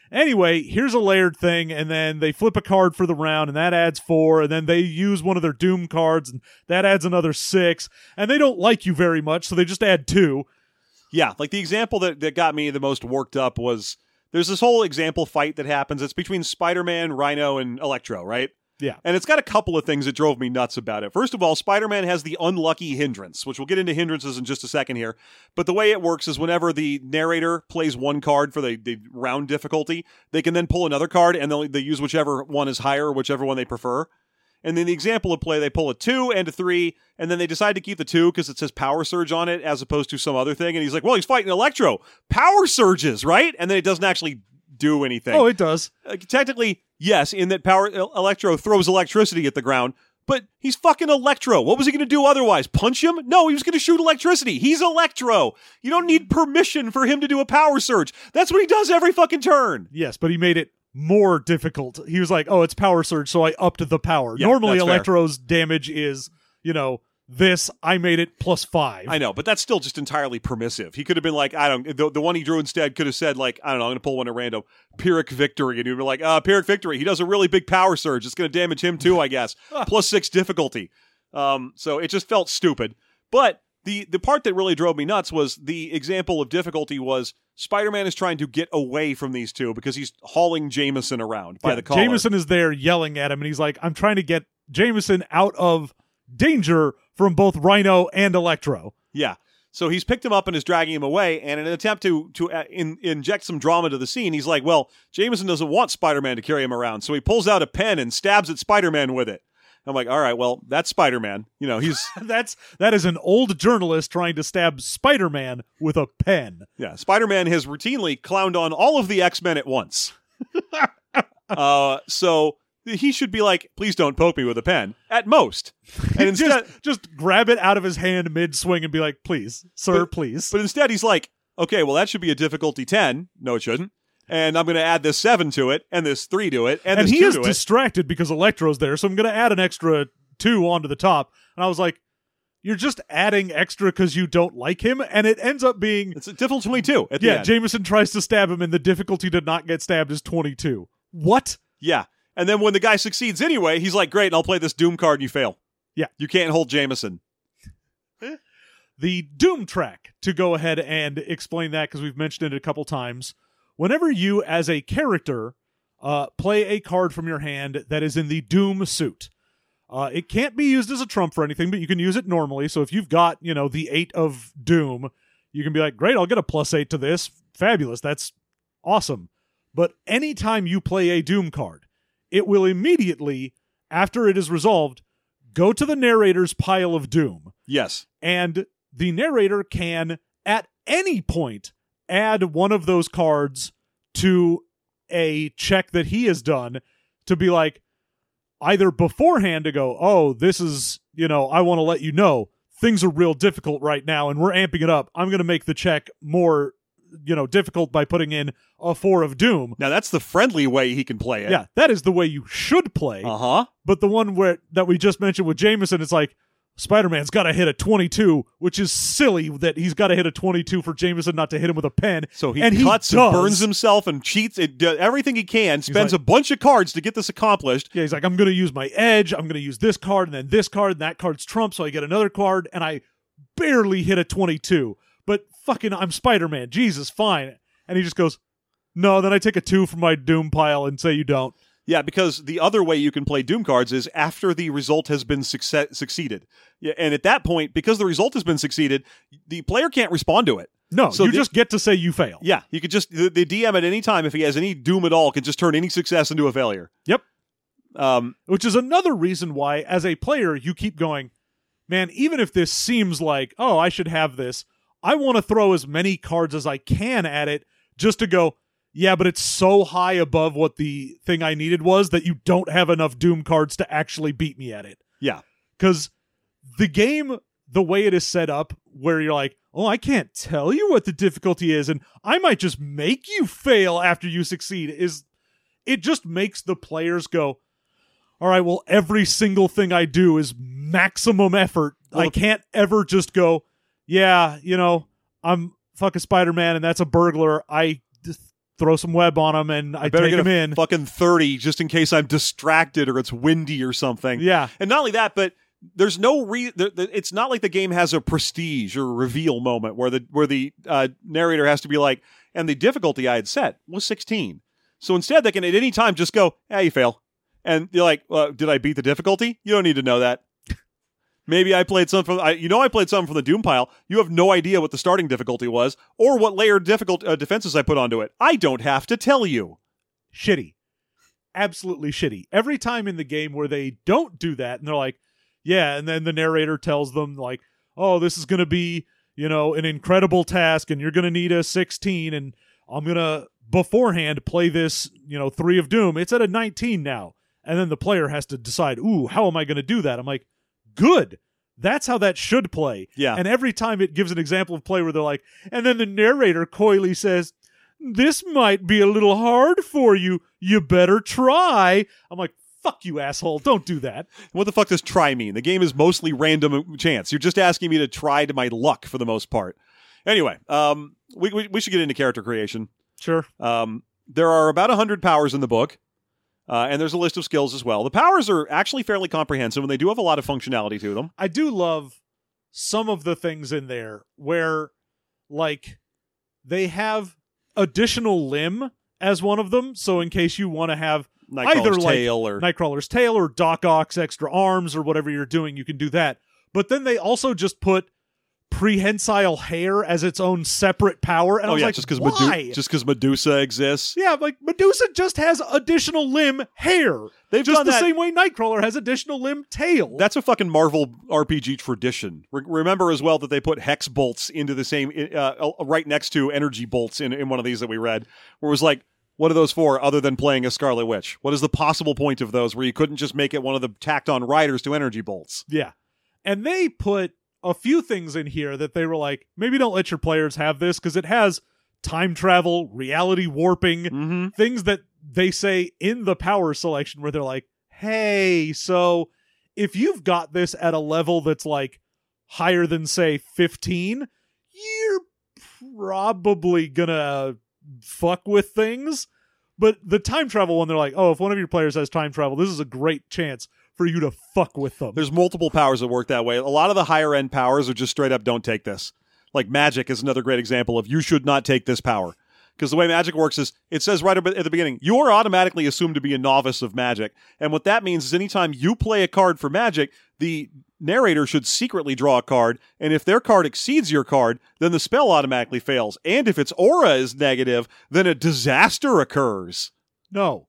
Anyway, here's a layered thing, and then they flip a card for the round, and that adds four, and then they use one of their Doom cards, and that adds another six, and they don't like you very much, so they just add two. Yeah, like the example that, that got me the most worked up was, there's this whole example fight that happens. It's between Spider-Man, Rhino, and Electro, right? Yeah. And it's got a couple of things that drove me nuts about it. First of all, Spider-Man has the unlucky hindrance, which we'll get into hindrances in just a second here. But the way it works is whenever the narrator plays one card for the, the round difficulty, they can then pull another card, and they'll, they use whichever one is higher, whichever one they prefer. And then the example of play, they pull a two and a three, and then they decide to keep the two because it says Power Surge on it as opposed to some other thing. And he's like, well, he's fighting Electro. Power Surges, right? And then it doesn't actually do anything. Oh, it does. Uh, technically, yes, in that Power Electro throws electricity at the ground, but he's fucking Electro. What was he going to do otherwise? Punch him? No, he was going to shoot electricity. He's Electro. You don't need permission for him to do a Power Surge. That's what he does every fucking turn. Yes, but he made it more difficult. He was like, oh, it's Power Surge, so I upped the power. Yeah, Normally, that's fair. Electro's damage is, you know, this. I made it plus five. I know, but that's still just entirely permissive. He could have been like, I don't, the, the one he drew instead could have said, like, I don't know, I'm going to pull one at random, Pyrrhic Victory, and he'd be like, uh, Pyrrhic Victory, he does a really big Power Surge. It's going to damage him too, I guess. Plus six difficulty. Um, so it just felt stupid. But the, the part that really drove me nuts was the example of difficulty was Spider-Man is trying to get away from these two because he's hauling Jameson around by Yeah, the collar. Jameson is there yelling at him, and he's like, I'm trying to get Jameson out of danger from both Rhino and Electro. Yeah. So he's picked him up and is dragging him away, and in an attempt to to uh, in, inject some drama to the scene, he's like, well, Jameson doesn't want Spider-Man to carry him around, so he pulls out a pen and stabs at Spider-Man with it. I'm like, all right, well, that's Spider-Man. You know, he's... That's that is an old journalist trying to stab Spider-Man with a pen. Yeah, Spider-Man has routinely clowned on all of the X-Men at once. uh, so he should be like, please don't poke me with a pen, at most. And instead, just, just grab it out of his hand mid-swing and be like, please, sir, but, please. But instead he's like, okay, well, that should be a difficulty ten. No, it shouldn't. And I'm going to add this seven to it, and this three to it, and, and this he two is to distracted because Electro's there, so I'm going to add an extra two onto the top. And I was like, you're just adding extra because you don't like him, and it ends up being... It's a difficult twenty-two at the yeah, end. Jameson tries to stab him, and the difficulty to not get stabbed is twenty-two. What? Yeah. And then when the guy succeeds anyway, he's like, great, and I'll play this Doom card, and you fail. Yeah. You can't hold Jameson. The Doom track, to go ahead and explain that, because we've mentioned it a couple times. Whenever you, as a character, uh, play a card from your hand that is in the Doom suit, uh, it can't be used as a trump for anything, but you can use it normally. So if you've got, you know, the eight of Doom, you can be like, great, I'll get a plus eight to this. Fabulous. That's awesome. But anytime you play a Doom card, it will immediately, after it is resolved, go to the narrator's pile of Doom. Yes. And the narrator can, at any point, add one of those cards to a check that he has done to be like, either beforehand to go, oh, this is, you know, I want to let you know things are real difficult right now and we're amping it up. I'm going to make the check more, you know, difficult by putting in a four of Doom. Now that's the friendly way he can play it. Yeah, that is the way you should play. Uh-huh. But the one where that we just mentioned with Jameson, it's like, Spider-Man's got to hit a twenty-two, which is silly that he's got to hit a twenty-two for Jameson not to hit him with a pen. So he and cuts he and does. burns himself and cheats, it, does everything he can, spends like- a bunch of cards to get this accomplished. Yeah, he's like, I'm going to use my edge, I'm going to use this card, and then this card, and that card's trump, so I get another card, and I barely hit a twenty-two. But fucking, I'm Spider-Man. Jesus, fine. And he just goes, no, then I take a two from my Doom pile and say you don't. Yeah, because the other way you can play Doom cards is after the result has been success- succeeded. Yeah, and at that point, because the result has been succeeded, the player can't respond to it. No, So you the- just get to say you fail. Yeah, you could just, the, the D M at any time, if he has any Doom at all, can just turn any success into a failure. Yep. Um, Which is another reason why, as a player, you keep going, man, even if this seems like, oh, I should have this, I want to throw as many cards as I can at it just to go, yeah, but it's so high above what the thing I needed was that you don't have enough Doom cards to actually beat me at it. yeah. Because the game, the way it is set up, where you're like, oh, I can't tell you what the difficulty is, and I might just make you fail after you succeed, is it just makes the players go, all right, well, every single thing I do is maximum effort. Well, I can't ever just go, yeah, you know, I'm fucking Spider-Man, and that's a burglar. I just throw some web on them, and I, I better take get them a in. fucking thirty just in case I'm distracted or it's windy or something. Yeah. And not only that, but there's no re. The, the, it's not like the game has a prestige or reveal moment where the where the uh, narrator has to be like, and the difficulty I had set was sixteen. So instead, they can at any time just go, "Hey, you fail," and you're like, well, "Did I beat the difficulty?" You don't need to know that. Maybe I played some from. I, you know, I played some from the Doom pile. You have no idea what the starting difficulty was or what layered difficult uh, defenses I put onto it. I don't have to tell you. Shitty, absolutely shitty. Every time in the game where they don't do that, and they're like. Yeah, and then the narrator tells them, like, oh, this is going to be, you know, an incredible task, and you're going to need a sixteen, and I'm going to, beforehand, play this, you know, three of Doom. It's at a nineteen now. And then the player has to decide, ooh, how am I going to do that? I'm like, good. That's how that should play. Yeah. And every time it gives an example of play where they're like, and then the narrator coyly says, this might be a little hard for you. You better try. I'm like, fuck you, asshole. Don't do that. What the fuck does try mean? The game is mostly random chance. You're just asking me to try to my luck for the most part. Anyway, um, we, we, we should get into character creation. Sure. Um, there are about one hundred powers in the book, uh, and there's a list of skills as well. The powers are actually fairly comprehensive, and they do have a lot of functionality to them. I do love some of the things in there where, like, they have additional limb as one of them, so in case you want to have Nightcrawler's either like tail or Nightcrawler's tail or Doc Ock's extra arms or whatever you're doing, you can do that. But then they also just put prehensile hair as its own separate power. And oh I was yeah, like, just because why? Medu- just because Medusa exists. Yeah, like Medusa just has additional limb hair. They've just done the that- same way Nightcrawler has additional limb tail. That's a fucking Marvel R P G tradition. Re- remember as well that they put hex bolts into the same uh, right next to energy bolts in, in one of these that we read, where it was like, what are those for other than playing a Scarlet Witch? What is the possible point of those where you couldn't just make it one of the tacked-on riders to energy bolts? Yeah. And they put a few things in here that they were like, maybe don't let your players have this because it has time travel, reality warping, Mm-hmm. things that they say in the power selection where they're like, hey, so if you've got this at a level that's like higher than, say, fifteen, you're probably gonna fuck with things. But the time travel one, they're like, oh, if one of your players has time travel, this is a great chance for you to fuck with them. There's multiple powers that work that way. A lot of the higher end powers are just straight up don't take this. Like magic is another great example of you should not take this power. Because the way magic works is, it says right at the beginning, you are automatically assumed to be a novice of magic. And what that means is anytime you play a card for magic, the narrator should secretly draw a card, and if their card exceeds your card, then the spell automatically fails. And if its aura is negative, then a disaster occurs. No.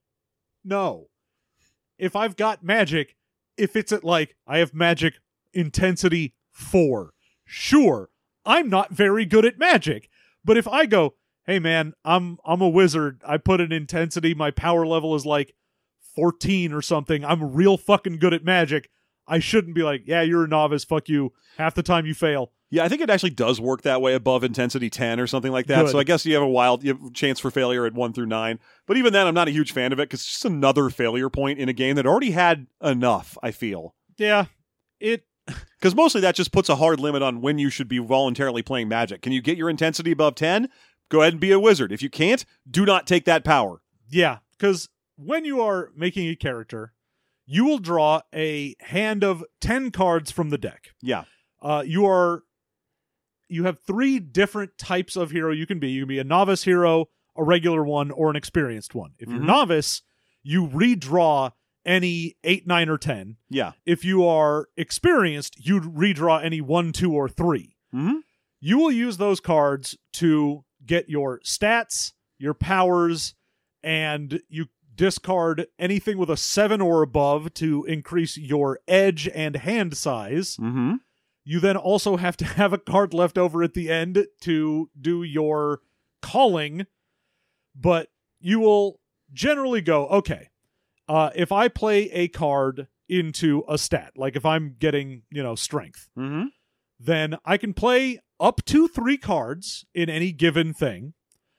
No. If I've got magic, if it's at like, I have magic intensity four, sure, I'm not very good at magic. But if I go, hey man, I'm I'm a wizard, I put an intensity, my power level is like fourteen or something, I'm real fucking good at magic, I shouldn't be like, yeah, you're a novice, fuck you, half the time you fail. Yeah, I think it actually does work that way above intensity ten or something like that. Good. So I guess you have a wild you have a chance for failure at one through nine. But even then, I'm not a huge fan of it because it's just another failure point in a game that already had enough, I feel. Yeah, it... Because mostly that just puts a hard limit on when you should be voluntarily playing magic. Can you get your intensity above ten? Go ahead and be a wizard. If you can't, do not take that power. Yeah, because when you are making a character, you will draw a hand of ten cards from the deck. Yeah. Uh, you are... You have three different types of hero you can be. You can be a novice hero, a regular one, or an experienced one. If you're Mhm. novice, you redraw any eight, nine, or ten. Yeah. If you are experienced, you redraw any one, two, or three. Mm-hmm. You will use those cards to get your stats, your powers, and you discard anything with a seven or above to increase your edge and hand size. Mm-hmm. You then also have to have a card left over at the end to do your calling, but you will generally go, okay, uh, if I play a card into a stat, like if I'm getting, you know, strength, Mm-hmm. then I can play up to three cards in any given thing.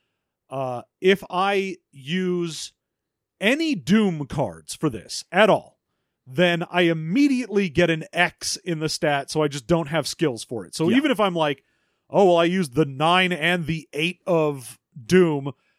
Uh, if I use any Doom cards for this at all, then I immediately get an X in the stat, so I just don't have skills for it. So Yeah. even if I'm like, oh, well, I used the nine and the eight of Doom,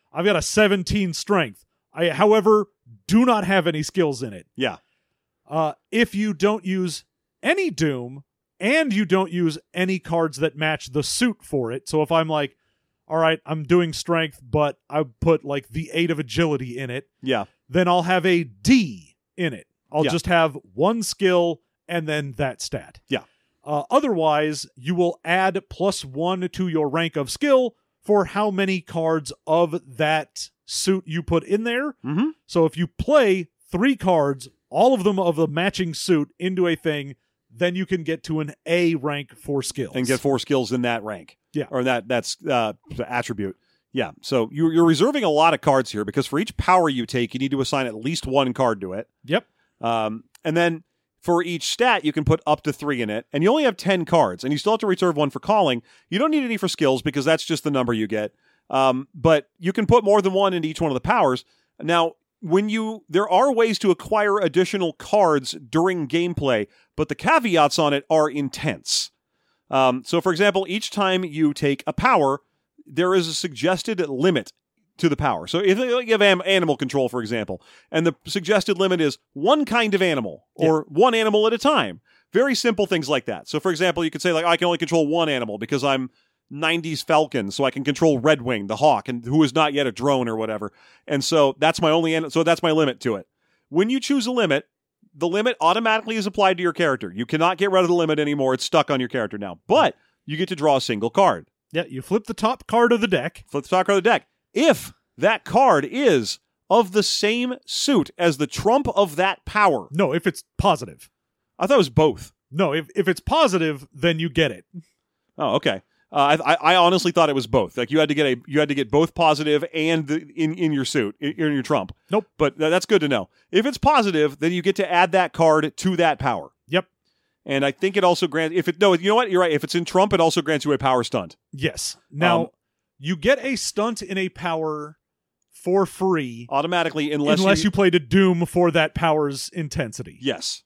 I've got a seventeen strength. I, however, do not have any skills in it. Yeah. Uh, if you don't use any Doom and you don't use any cards that match the suit for it, so if I'm like, all right, I'm doing strength, but I put like the eight of agility in it, Yeah. then I'll have a D in it. I'll Yeah. just have one skill and then that stat. Yeah. Uh, otherwise, you will add plus one to your rank of skill for how many cards of that suit you put in there. Mm-hmm. So if you play three cards, all of them of the matching suit into a thing, then you can get to an A rank for skills. And get four skills in that rank. Yeah. Or that that's uh, the attribute. Yeah. So you're, you're reserving a lot of cards here because for each power you take, you need to assign at least one card to it. Yep. Um, and then for each stat, you can put up to three in it, and you only have ten cards, and you still have to reserve one for calling. You don't need any for skills because that's just the number you get. Um, but you can put more than one into each one of the powers. Now, when you there are ways to acquire additional cards during gameplay, but the caveats on it are intense. Um, so, for example, each time you take a power, there is a suggested limit to the power. So if you have am- animal control, for example, and the suggested limit is one kind of animal or yeah. one animal at a time. Very simple things like that. So, for example, you could say, like, I can only control one animal because I'm nineties Falcon, so I can control Redwing, the hawk, and who is not yet a drone or whatever. And so that's my only, an- so that's my limit to it. When you choose a limit, the limit automatically is applied to your character. You cannot get rid of the limit anymore. It's stuck on your character now. But you get to draw a single card. Yeah, you flip the top card of the deck. Flip the top card of the deck. If that card is of the same suit as the trump of that power. No, if it's positive. I thought it was both. No, if, if it's positive, then you get it. Oh, okay. Uh, I, I honestly thought it was both. Like you had to get a you had to get both positive and the, in in your suit in, in your trump. Nope. But that's good to know. If it's positive, then you get to add that card to that power. Yep. And I think it also grants if it no you know what you're right if it's in trump it also grants you a power stunt. Yes. Now um, you get a stunt in a power for free automatically unless unless you, you played a Doom for that power's intensity. Yes.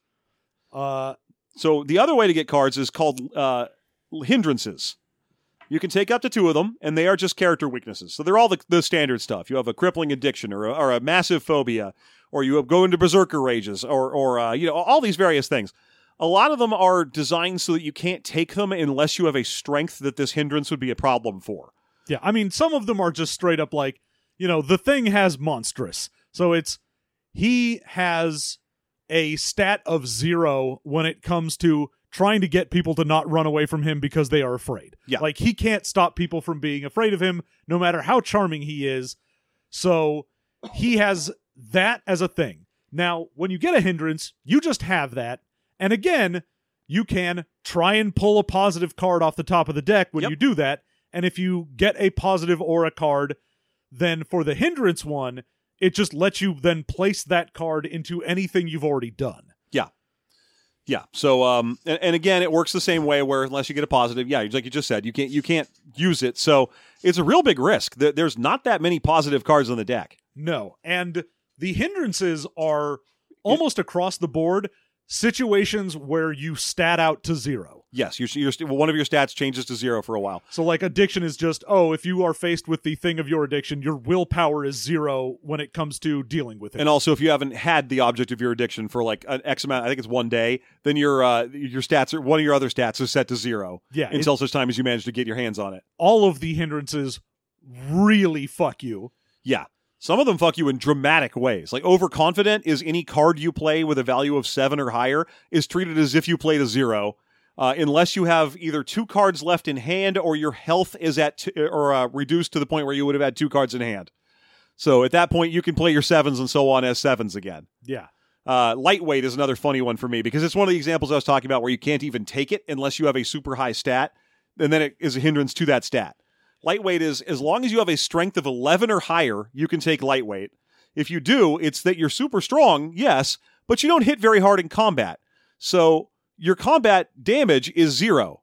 Uh. So the other way to get cards is called uh, hindrances. You can take up to two of them, and they are just character weaknesses. So they're all the, the standard stuff. You have a crippling addiction, or a, or a massive phobia, or you go into berserker rages, or or uh, you know all these various things. A lot of them are designed so that you can't take them unless you have a strength that this hindrance would be a problem for. Yeah, I mean, some of them are just straight up like, you know, the thing has monstrous, so it's he has a stat of zero when it comes to trying to get people to not run away from him because they are afraid. Yeah. Like, he can't stop people from being afraid of him, no matter how charming he is. So he has that as a thing. Now, when you get a hindrance, you just have that. And again, you can try and pull a positive card off the top of the deck when yep. you do that. And if you get a positive aura card, then for the hindrance one, it just lets you then place that card into anything you've already done. Yeah. Yeah. So, um, and, and again, it works the same way where unless you get a positive, yeah, like you just said, you can't, you can't use it. So it's a real big risk. There's not that many positive cards on the deck. No. And the hindrances are almost across the board situations where you stat out to zero. Yes. You're, you're, one of your stats changes to zero for a while. So like addiction is just, oh, if you are faced with the thing of your addiction, your willpower is zero when it comes to dealing with it. And also, if you haven't had the object of your addiction for like an X amount, I think it's one day, then your uh, your stats are one of your other stats is set to zero. Yeah, until it, such time as you manage to get your hands on it. All of the hindrances really fuck you. Yeah. Some of them fuck you in dramatic ways. Like overconfident is any card you play with a value of seven or higher is treated as if you played a zero. Uh, unless you have either two cards left in hand or your health is at t- or uh, reduced to the point where you would have had two cards in hand. So at that point, you can play your sevens and so on as sevens again. Yeah. Uh, lightweight is another funny one for me because it's one of the examples I was talking about where you can't even take it unless you have a super high stat, and then it is a hindrance to that stat. Lightweight is as long as you have a strength of eleven or higher, you can take lightweight. If you do, it's that you're super strong, yes, but you don't hit very hard in combat. So your combat damage is zero.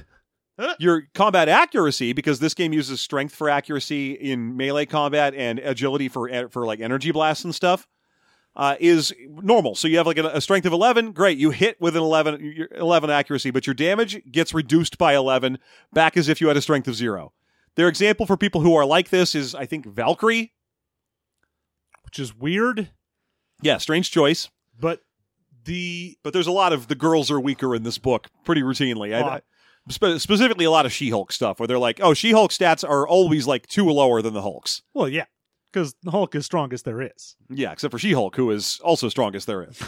Your combat accuracy, because this game uses strength for accuracy in melee combat and agility for for like energy blasts and stuff, uh, is normal. So you have like a, a strength of eleven, great. You hit with an eleven, eleven accuracy, but your damage gets reduced by eleven back as if you had a strength of zero. Their example for people who are like this is, I think, Valkyrie. Which is weird. Yeah, strange choice. But the... But there's a lot of the girls are weaker in this book pretty routinely. Uh, I, I, spe- specifically, a lot of She-Hulk stuff where they're like, oh, She-Hulk stats are always like two lower than the Hulk's. Well, yeah. Because the Hulk is strongest there is. Yeah, except for She-Hulk, who is also strongest there is.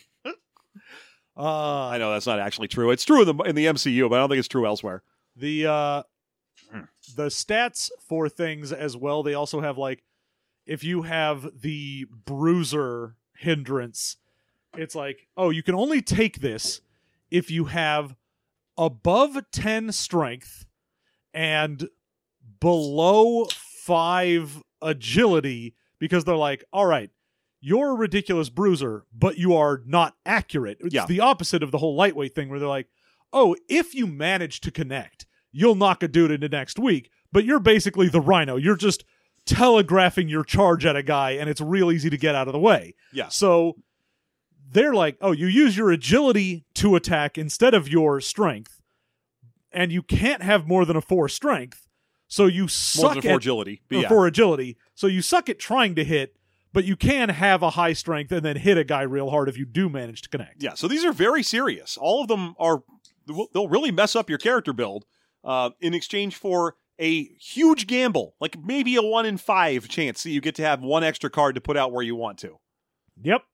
uh, I know that's not actually true. It's true in the, in the M C U, but I don't think it's true elsewhere. The uh, the stats for things as well, they also have, like, if you have the bruiser hindrance, it's like, oh, you can only take this if you have above ten strength and below five agility, because they're like, all right, you're a ridiculous bruiser, but you are not accurate. It's Yeah. the opposite of the whole lightweight thing where they're like, oh, if you manage to connect, you'll knock a dude into next week, but you're basically the Rhino. You're just telegraphing your charge at a guy, and it's real easy to get out of the way. Yeah. So they're like, oh, you use your agility to attack instead of your strength, and you can't have more than a four strength, so you suck More than four at agility. But or yeah. for agility. So you suck at trying to hit, but you can have a high strength and then hit a guy real hard if you do manage to connect. Yeah, so these are very serious. All of them are, they'll really mess up your character build uh, in exchange for a huge gamble, like maybe a one in five chance that you get to have one extra card to put out where you want to. Yep.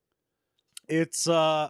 It's, uh,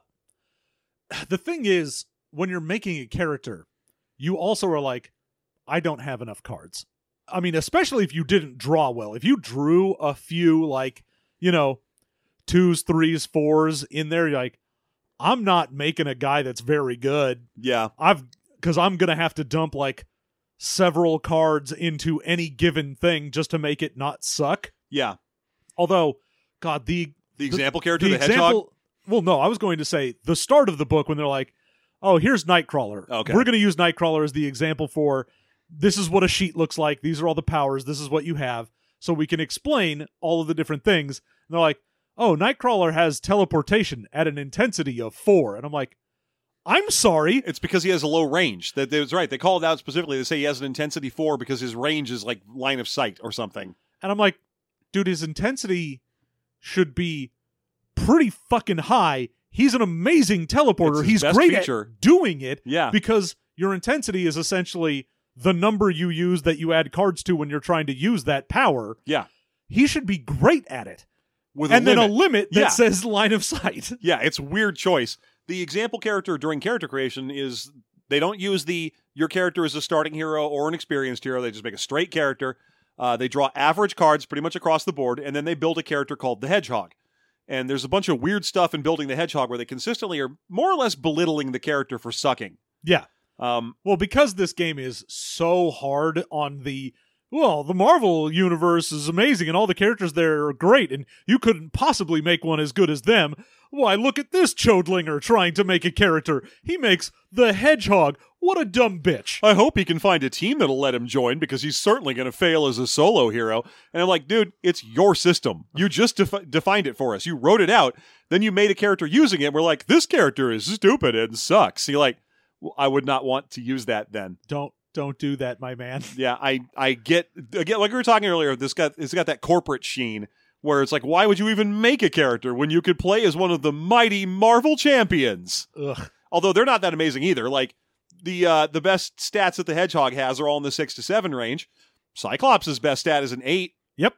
the thing is, when you're making a character, you also are like, I don't have enough cards. I mean, especially if you didn't draw well. If you drew a few, like, you know, twos, threes, fours in there, you're like, I'm not making a guy that's very good. Yeah. I've, because I'm going to have to dump, like, several cards into any given thing just to make it not suck. Yeah. Although, God, the... The example character, the, the, hedgehog? example, well, no, I was going to say the start of the book when they're like, oh, here's Nightcrawler. Okay. We're going to use Nightcrawler as the example for this is what a sheet looks like. These are all the powers. This is what you have. So we can explain all of the different things. And they're like, oh, Nightcrawler has teleportation at an intensity of four. And I'm like, I'm sorry. It's because he has a low range. That That's right. They call it out specifically. They say he has an intensity four because his range is like line of sight or something. And I'm like, dude, his intensity should be pretty fucking high. He's an amazing teleporter. It's his He's best great feature. at doing it. Yeah. Because your intensity is essentially the number you use that you add cards to when you're trying to use that power. Yeah. He should be great at it. With and a then limit. a limit that Yeah. says line of sight. Yeah, it's a weird choice. The example character during character creation is they don't use the your character is a starting hero or an experienced hero. They just make a straight character. Uh, they draw average cards pretty much across the board, and then they build a character called the Hedgehog. And there's a bunch of weird stuff in building the Hedgehog where they consistently are more or less belittling the character for sucking. Yeah. Um, Well, because this game is so hard on the, well, the Marvel universe is amazing and all the characters there are great and you couldn't possibly make one as good as them. Why, look at this Chodlinger trying to make a character. He makes the Hedgehog. What a dumb bitch. I hope he can find a team that'll let him join because he's certainly going to fail as a solo hero. And I'm like, dude, it's your system. You just defi- defined it for us. You wrote it out. Then you made a character using it. We're like, this character is stupid and sucks. You're like, well, I would not want to use that then. Don't don't do that, my man. Yeah, I I get again like we were talking earlier. This got it's got that corporate sheen where it's like, why would you even make a character when you could play as one of the mighty Marvel champions? Ugh. Although they're not that amazing either. Like the uh, the best stats that the Hedgehog has are all in the six to seven range. Cyclops' best stat is an eight. Yep.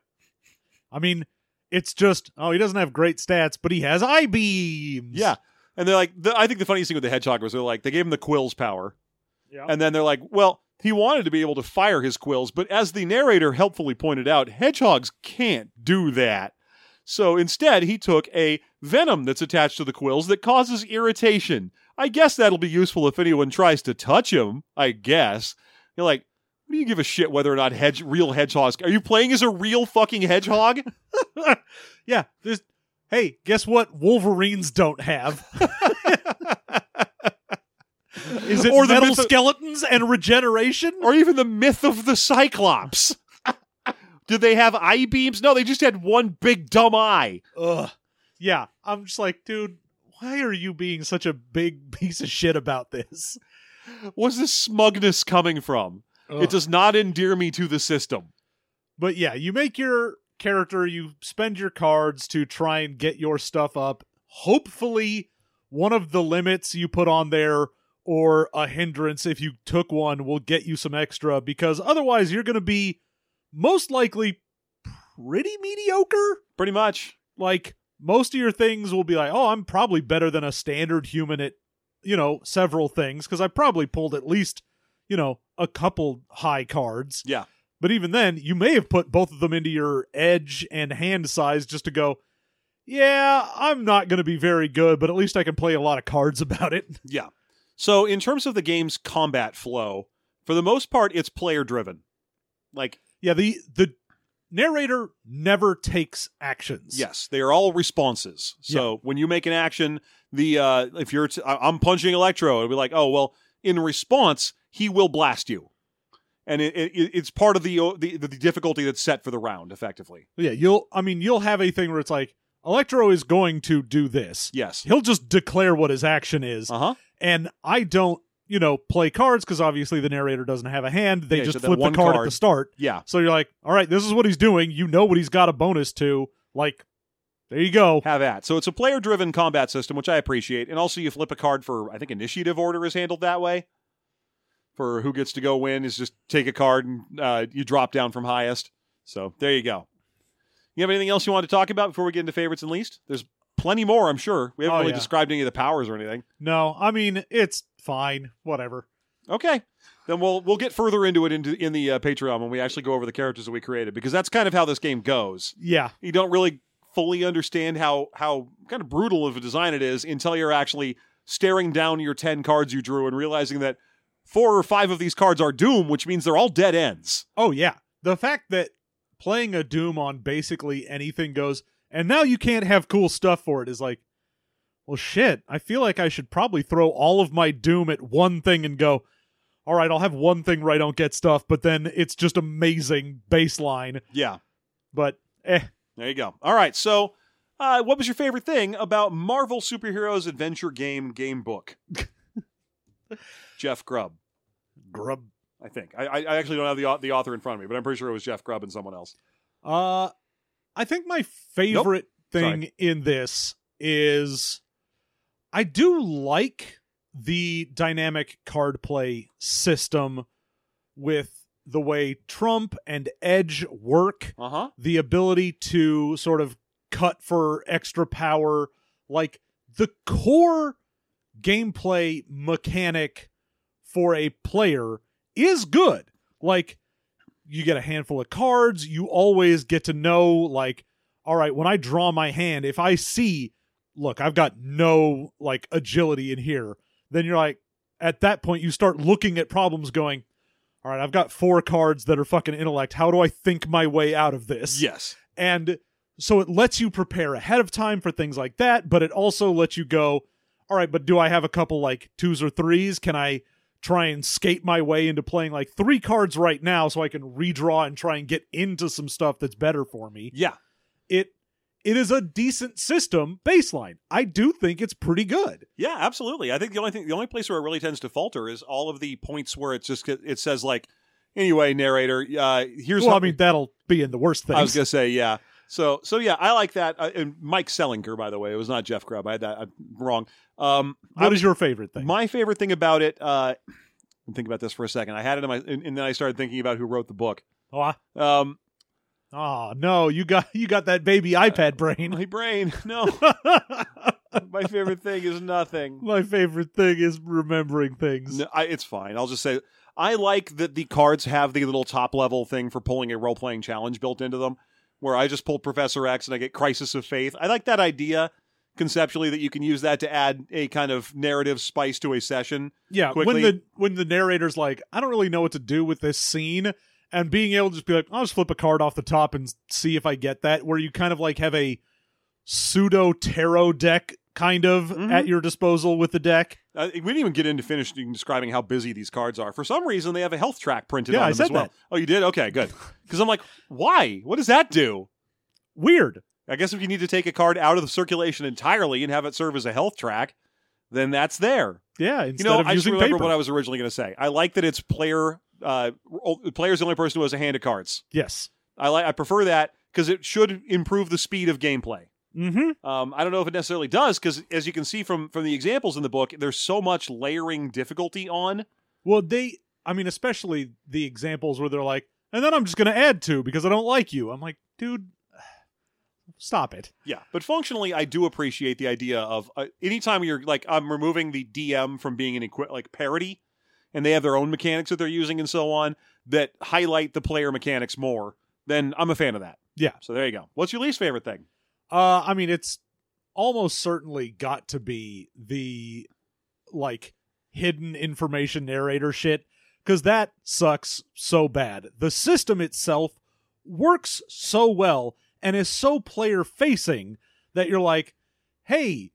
I mean, it's just, oh, he doesn't have great stats, but he has eye beams. Yeah, and they're like, the, I think the funniest thing with the Hedgehog was they're like, they gave him the quills power, Yeah. and then they're like, well, he wanted to be able to fire his quills, but as the narrator helpfully pointed out, hedgehogs can't do that. So instead, he took a venom that's attached to the quills that causes irritation. I guess that'll be useful if anyone tries to touch him, I guess. You're like, what do you give a shit whether or not hedge real hedgehogs... Are you playing as a real fucking hedgehog? Yeah. There's, hey, guess what Wolverines don't have? Is it Or the metal myth of- skeletons and regeneration? Or even the myth of the Cyclops? Did they have eye beams? No, they just had one big dumb eye. Ugh. Yeah. I'm just like, dude, why are you being such a big piece of shit about this? What's this smugness coming from? Ugh. It does not endear me to the system. But yeah, you make your character, you spend your cards to try and get your stuff up. Hopefully, one of the limits you put on there or a hindrance, if you took one, will get you some extra, because otherwise you're going to be most likely pretty mediocre. Pretty much. Like, most of your things will be like, oh, I'm probably better than a standard human at, you know, several things, because I probably pulled at least, you know, a couple high cards. Yeah. But even then, you may have put both of them into your edge and hand size just to go, yeah, I'm not going to be very good, but at least I can play a lot of cards about it. Yeah. So in terms of the game's combat flow, for the most part, it's player-driven. Like, yeah, the the narrator never takes actions. yes, they are all responses. So Yeah. when you make an action, the uh, if you're t- I- I'm punching Electro, it'll be like, oh well, in response, he will blast you, and it, it it's part of the, the the difficulty that's set for the round, effectively. Yeah, you'll. I mean, you'll have a thing where it's like, Electro is going to do this. Yes. He'll just declare what his action is, Uh huh. and I don't, you know, play cards because obviously the narrator doesn't have a hand. They Yeah, just so that flip the one card, card. at the start. Yeah. So you're like, all right, this is what he's doing. You know what he's got a bonus to. Like, there you go. Have at. So it's a player-driven combat system, which I appreciate, and also you flip a card for, I think, initiative order is handled that way. For who gets to go win is just take a card and uh, you drop down from highest. So there you go. You have anything else you want to talk about before we get into favorites and least? There's plenty more, I'm sure. We haven't Oh, really yeah. described any of the powers or anything. No, I mean, it's fine. Whatever. Okay. Then we'll we'll get further into it into, in the uh, Patreon when we actually go over the characters that we created, because that's kind of how this game goes. Yeah. You don't really fully understand how how kind of brutal of a design it is until you're actually staring down your ten cards you drew and realizing that four or five of these cards are Doom, which means they're all dead ends. Oh, yeah. The fact that playing a Doom on basically anything goes, and now you can't have cool stuff for it, is like, well, shit, I feel like I should probably throw all of my Doom at one thing and go, all right, I'll have one thing where I don't get stuff, but then it's just amazing baseline. Yeah. But, eh. There you go. All right, so uh, what was your favorite thing about Marvel Superheroes Adventure Game Game Book? Jeff Grubb, Grub. I think. I, I actually don't have the au- the author in front of me, but I'm pretty sure it was Jeff Grubb and someone else. Uh, I think my favorite thing Sorry. in this is I do like the dynamic card play system with the way Trump and Edge work, Uh-huh. the ability to sort of cut for extra power, like the core gameplay mechanic for a player is good. Like, you get a handful of cards, you always get to know, like, all right, when I draw my hand, if I see, look, I've got no, like, agility in here, then you're like, at that point, you start looking at problems going, all right, I've got four cards that are fucking intellect. How do I think my way out of this? Yes. And so it lets you prepare ahead of time for things like that, but it also lets you go, all right, but do I have a couple, like, twos or threes? Can I try and skate my way into playing like three cards right now so I can redraw and try and get into some stuff that's better for me? Yeah. It it is a decent system baseline. I do think it's pretty good. Yeah, absolutely. I think the only thing, the only place where it really tends to falter is all of the points where it just it says like, anyway, narrator, uh, here's Well, how, I mean, that'll be in the worst things. I was gonna say, yeah. So, so yeah, I like that. Uh, and Mike Sellinger, by the way, it was not Jeff Grubb. I had that I'm wrong. Um, I What was, is your favorite thing? my favorite thing about it? Uh, think about this for a second. I had it in my, and, and then I started thinking about who wrote the book. oh, I- Um, oh, no, you got you got that baby iPad brain. my brain. No, my favorite thing is nothing. My favorite thing is remembering things. No, I, it's fine. I'll just say I like that the cards have the little top level thing for pulling a role playing challenge built into them, where I just pulled Professor X and I get Crisis of Faith. I like that idea conceptually, that you can use that to add a kind of narrative spice to a session. Yeah, quickly. when the when the narrator's like, I don't really know what to do with this scene, and being able to just be like, I'll just flip a card off the top and see if I get that, where you kind of like have a pseudo tarot deck kind of Mhm. at your disposal with the deck. Uh, we didn't even get into finishing describing how busy these cards are. For some reason, they have a health track printed Yeah, on I them said as well. that. Oh, you did? Okay, good. Because I'm like, why? What does that do? Weird. I guess if you need to take a card out of the circulation entirely and have it serve as a health track, then that's there. Yeah, You instead know, of I just using remember paper. what I was originally going to say. I like that it's player. Uh, the player's the only person who has a hand of cards. Yes. I like. I prefer that because it should improve the speed of gameplay. Mm-hmm. Um, I don't know if it necessarily does because, as you can see from from the examples in the book, there's so much layering difficulty on. Well, they, I mean, especially the examples where they're like, and then I'm just going to add two because I don't like you. I'm like, dude, stop it. Yeah, but functionally, I do appreciate the idea of uh, anytime you're like, I'm removing the D M from being an equi- like parity, and they have their own mechanics that they're using and so on that highlight the player mechanics more. Then I'm a fan of that. Yeah. So there you go. What's your least favorite thing? Uh, I mean, it's almost certainly got to be the, like, hidden information narrator shit, because that sucks so bad. The system itself works so well and is so player-facing that you're like, hey,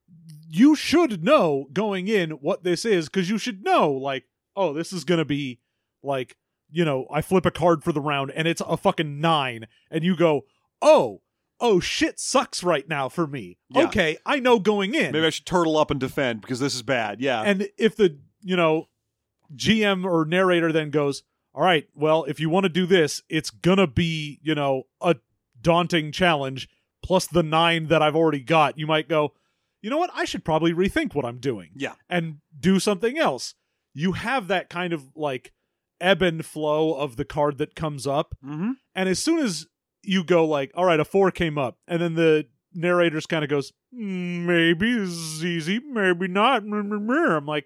you should know going in what this is, because you should know, like, oh, this is going to be, like, you know, I flip a card for the round and it's a fucking nine, and you go, oh, oh, shit sucks right now for me. Yeah. Okay, I know going in. Maybe I should turtle up and defend because this is bad. Yeah. And if the, you know, G M or narrator then goes, all right, well, if you want to do this, it's gonna be, you know, a daunting challenge plus the nine that I've already got, you might go, you know what, I should probably rethink what I'm doing. Yeah. And do something else. You have that kind of, like, ebb and flow of the card that comes up. Mm-hmm. And as soon as you go like, all right, a four came up, and then the narrator's kind of goes, mm, maybe this is easy, maybe not. I'm like,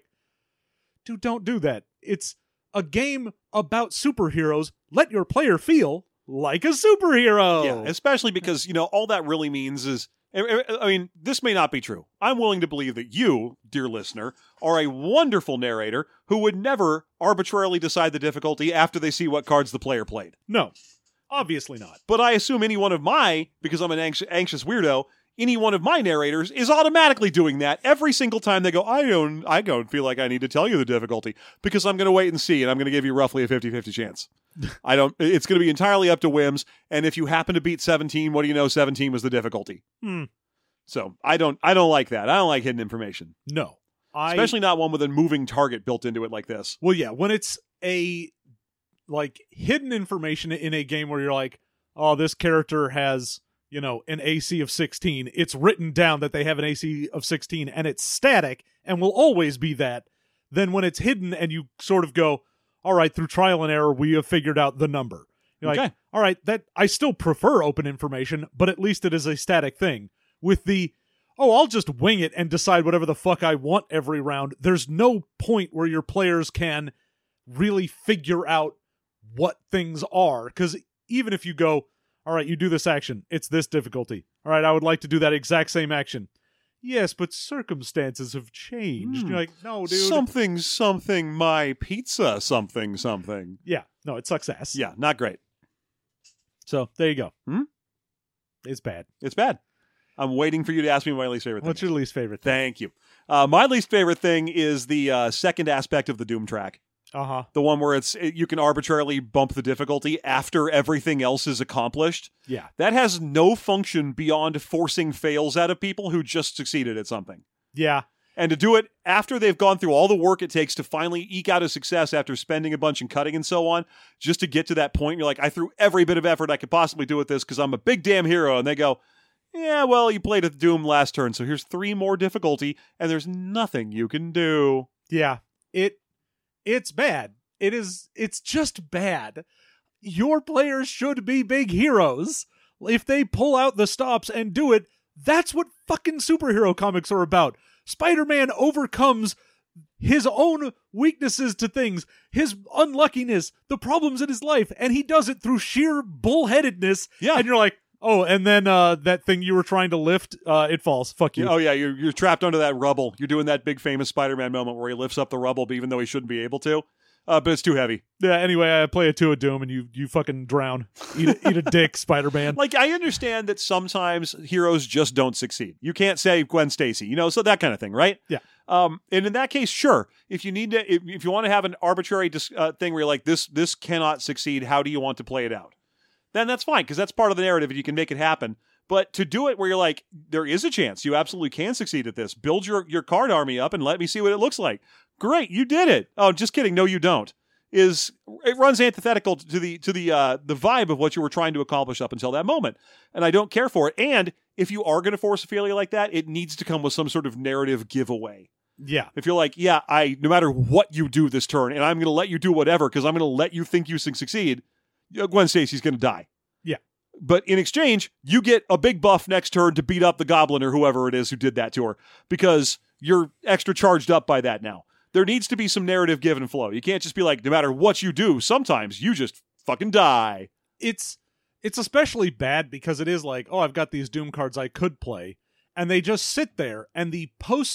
dude, don't do that. It's a game about superheroes. Let your player feel like a superhero. Yeah, especially because, you know, all that really means is, I mean, this may not be true. I'm willing to believe that you, dear listener, are a wonderful narrator who would never arbitrarily decide the difficulty after they see what cards the player played. No, obviously not. But I assume any one of my, because I'm an anxious, anxious weirdo, any one of my narrators is automatically doing that every single time they go, I don't, I don't feel like I need to tell you the difficulty because I'm going to wait and see, and I'm going to give you roughly a fifty-fifty chance. I don't, it's going to be entirely up to whims, and if you happen to beat seventeen, what do you know, seventeen was the difficulty. Hmm. So I don't, I don't like that. I don't like hidden information. No. I, Especially not one with a moving target built into it like this. Well, yeah, when it's a, like, hidden information in a game where you're like, oh, this character has, you know, an A C of sixteen. It's written down that they have an A C of sixteen, and it's static and will always be that. Then when it's hidden and you sort of go, all right, through trial and error, we have figured out the number. You're Okay. like, all right, that I still prefer open information, but at least it is a static thing. With the, oh, I'll just wing it and decide whatever the fuck I want every round, there's no point where your players can really figure out what things are. Because even if you go, all right, you do this action, it's this difficulty. All right, I would like to do that exact same action. Yes, but circumstances have changed. Hmm. You're like, no, dude. Something, something, my pizza, something, something. Yeah, no, it sucks ass. Yeah, not great. So there you go. Hmm? It's bad. It's bad. I'm waiting for you to ask me my least favorite thing. What's your least favorite thing? Thank you. Uh, my least favorite thing is the uh, second aspect of the Doom track. Uh-huh. The one where it's it, you can arbitrarily bump the difficulty after everything else is accomplished. Yeah. That has no function beyond forcing fails out of people who just succeeded at something. Yeah. And to do it after they've gone through all the work it takes to finally eke out a success after spending a bunch and cutting and so on, just to get to that point, you're like, I threw every bit of effort I could possibly do with this because I'm a big damn hero. And they go, yeah, well, you played at Doom last turn, so here's three more difficulty, and there's nothing you can do. Yeah. It it's bad. It is it's just bad. Your players should be big heroes. If they pull out the stops and do it, that's what fucking superhero comics are about. Spider-Man overcomes his own weaknesses to things, his unluckiness, the problems in his life, and he does it through sheer bullheadedness. Yeah. And you're like, oh, and then uh, that thing you were trying to lift, uh, it falls. Fuck you. Oh, yeah, you're, you're trapped under that rubble. You're doing that big famous Spider-Man moment where he lifts up the rubble, even though he shouldn't be able to. Uh, but it's too heavy. Yeah, anyway, I play a two of Doom and you you fucking drown. Eat a, eat a dick, Spider-Man. Like, I understand that sometimes heroes just don't succeed. You can't save Gwen Stacy, you know, so that kind of thing, right? Yeah. Um, and in that case, sure. If you need to, if, if you want to have an arbitrary dis- uh, thing where you're like, this, this cannot succeed, how do you want to play it out? Then that's fine, because that's part of the narrative and you can make it happen. But to do it where you're like, there is a chance you absolutely can succeed at this. Build your, your card army up and let me see what it looks like. Great, you did it. Oh, just kidding. No, you don't. Is it runs antithetical to the to the uh, the vibe of what you were trying to accomplish up until that moment, and I don't care for it. And if you are going to force a failure like that, it needs to come with some sort of narrative giveaway. Yeah. If you're like, yeah, I no matter what you do this turn, and I'm going to let you do whatever because I'm going to let you think you can succeed, Gwen Stacy's going to die. Yeah. But in exchange, you get a big buff next turn to beat up the goblin or whoever it is who did that to her because you're extra charged up by that now. There needs to be some narrative give and flow. You can't just be like, no matter what you do, sometimes you just fucking die. It's it's especially bad because it is like, oh, I've got these Doom cards I could play, and they just sit there, and the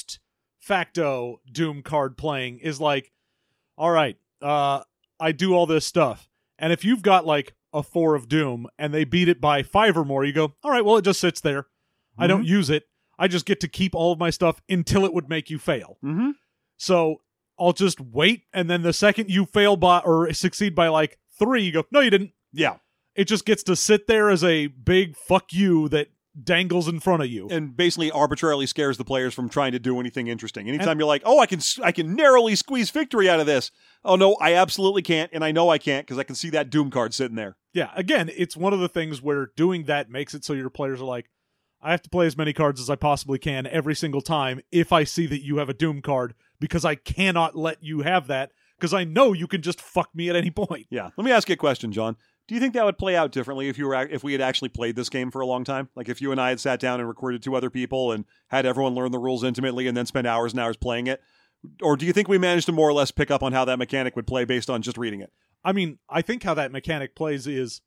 post-facto Doom card playing is like, all right, uh, I do all this stuff. And if you've got like a four of Doom, and they beat it by five or more, you go, all right, well, it just sits there. Mm-hmm. I don't use it. I just get to keep all of my stuff until it would make you fail. Mm-hmm. So I'll just wait, and then the second you fail by or succeed by like three, you go, no, you didn't. Yeah. It just gets to sit there as a big fuck you that dangles in front of you. And basically arbitrarily scares the players from trying to do anything interesting. Anytime and, you're like, oh, I can I can narrowly squeeze victory out of this. Oh, no, I absolutely can't, and I know I can't because I can see that Doom card sitting there. Yeah, again, it's one of the things where doing that makes it so your players are like, I have to play as many cards as I possibly can every single time if I see that you have a Doom card, because I cannot let you have that, because I know you can just fuck me at any point. Yeah. Let me ask you a question, John. Do you think that would play out differently if you were if we had actually played this game for a long time? Like if you and I had sat down and recorded two other people and had everyone learn the rules intimately and then spend hours and hours playing it? Or do you think we managed to more or less pick up on how that mechanic would play based on just reading it? I mean, I think how that mechanic plays is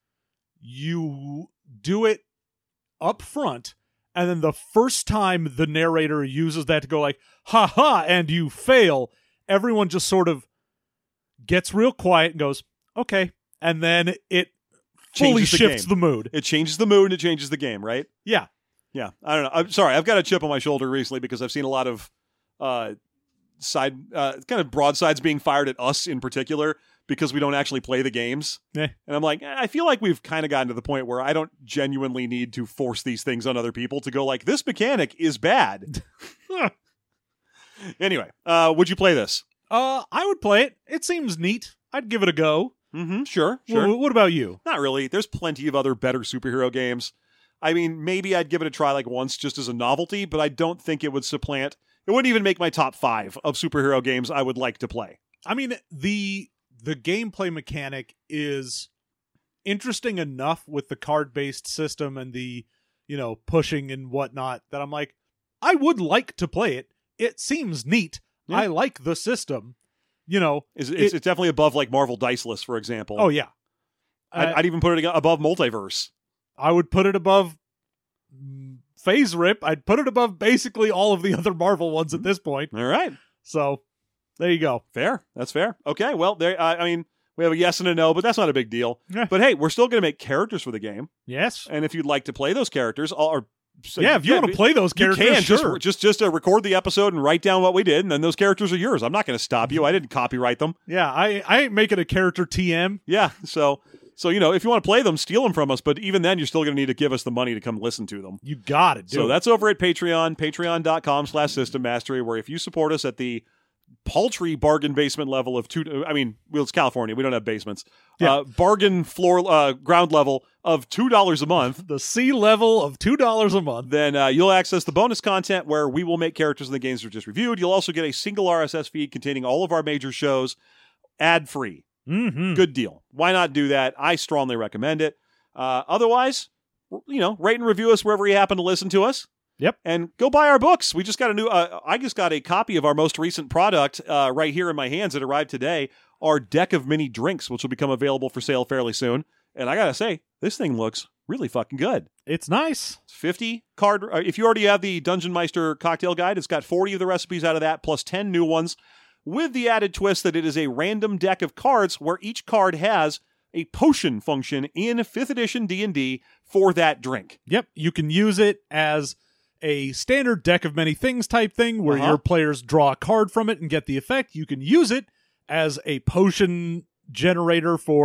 you do it up front, and then the first time the narrator uses that to go like, ha ha, and you fail, everyone just sort of gets real quiet and goes, okay. And then it fully Changes the shifts game. the mood. It changes the mood and it changes the game, right? Yeah. Yeah. I don't know. I'm sorry. I've got a chip on my shoulder recently because I've seen a lot of uh, side, uh, kind of broadsides being fired at us in particular because we don't actually play the games. Eh. And I'm like, eh, I feel like we've kind of gotten to the point where I don't genuinely need to force these things on other people to go like, this mechanic is bad. Anyway, uh, would you play this? Uh, I would play it. It seems neat. I'd give it a go. Mm-hmm. Sure, sure. W- what about you? Not really. There's plenty of other better superhero games. I mean, maybe I'd give it a try like once just as a novelty, but I don't think it would supplant. It wouldn't even make my top five of superhero games I would like to play. I mean, the the gameplay mechanic is interesting enough with the card-based system and the, you know, pushing and whatnot that I'm like, I would like to play it. It seems neat. Yeah. I like the system. You know, it's, it's, it, it's definitely above like Marvel Diceless, for example. Oh yeah, I'd, uh, I'd even put it above Multiverse. I would put it above Phase Rip. I'd put it above basically all of the other Marvel ones at this point. All right, so there you go. Fair, that's fair. Okay, well, there. Uh, I mean, we have a yes and a no, but that's not a big deal. Yeah. But hey, we're still going to make characters for the game. Yes, and if you'd like to play those characters, or So yeah, if you yeah, want to play those characters, you can. Sure. Just just just uh, record the episode and write down what we did, and then those characters are yours. I'm not going to stop you. I didn't copyright them. Yeah, I, I ain't making a character T M. Yeah, so so you know, if you want to play them, steal them from us. But even then, you're still going to need to give us the money to come listen to them. You got it. So it. that's over at Patreon, patreon.com slash System Mastery, where if you support us at the paltry bargain basement level of two, I mean, well, it's California. We don't have basements. Yeah. Uh, bargain floor, uh, ground level of two dollars a month. The C level of two dollars a month. Then uh, you'll access the bonus content where we will make characters in the games we've just reviewed. You'll also get a single R S S feed containing all of our major shows ad-free. Mm-hmm. Good deal. Why not do that? I strongly recommend it. Uh, otherwise, you know, rate and review us wherever you happen to listen to us. Yep. And go buy our books. We just got a new, uh, I just got a copy of our most recent product uh, right here in my hands. It arrived today. Our deck of mini drinks, which will become available for sale fairly soon. And I got to say, this thing looks really fucking good. It's nice. It's fifty card. Uh, if you already have the Dungeon Meister cocktail guide, it's got forty of the recipes out of that, plus ten new ones, with the added twist that it is a random deck of cards where each card has a potion function in fifth edition D and D for that drink. Yep. You can use it as a standard deck of many things type thing where uh-huh. your players draw a card from it and get the effect. You can use it as a potion generator for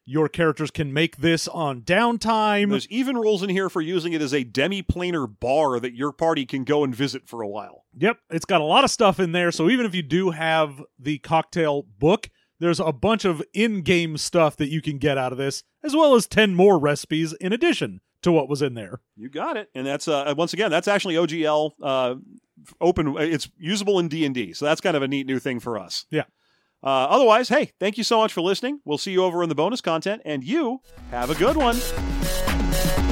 Your characters can make this on downtime. There's even rules in here for using it as a demi-planar bar that your party can go and visit for a while. Yep, it's got a lot of stuff in there, so even if you do have the cocktail book, there's a bunch of in-game stuff that you can get out of this, as well as ten more recipes in addition to what was in there. You got it. And that's, uh, once again, that's actually O G L uh, open. It's usable in D and D, so that's kind of a neat new thing for us. Yeah. Uh, otherwise, hey, thank you so much for listening. We'll see you over in the bonus content, and you have a good one.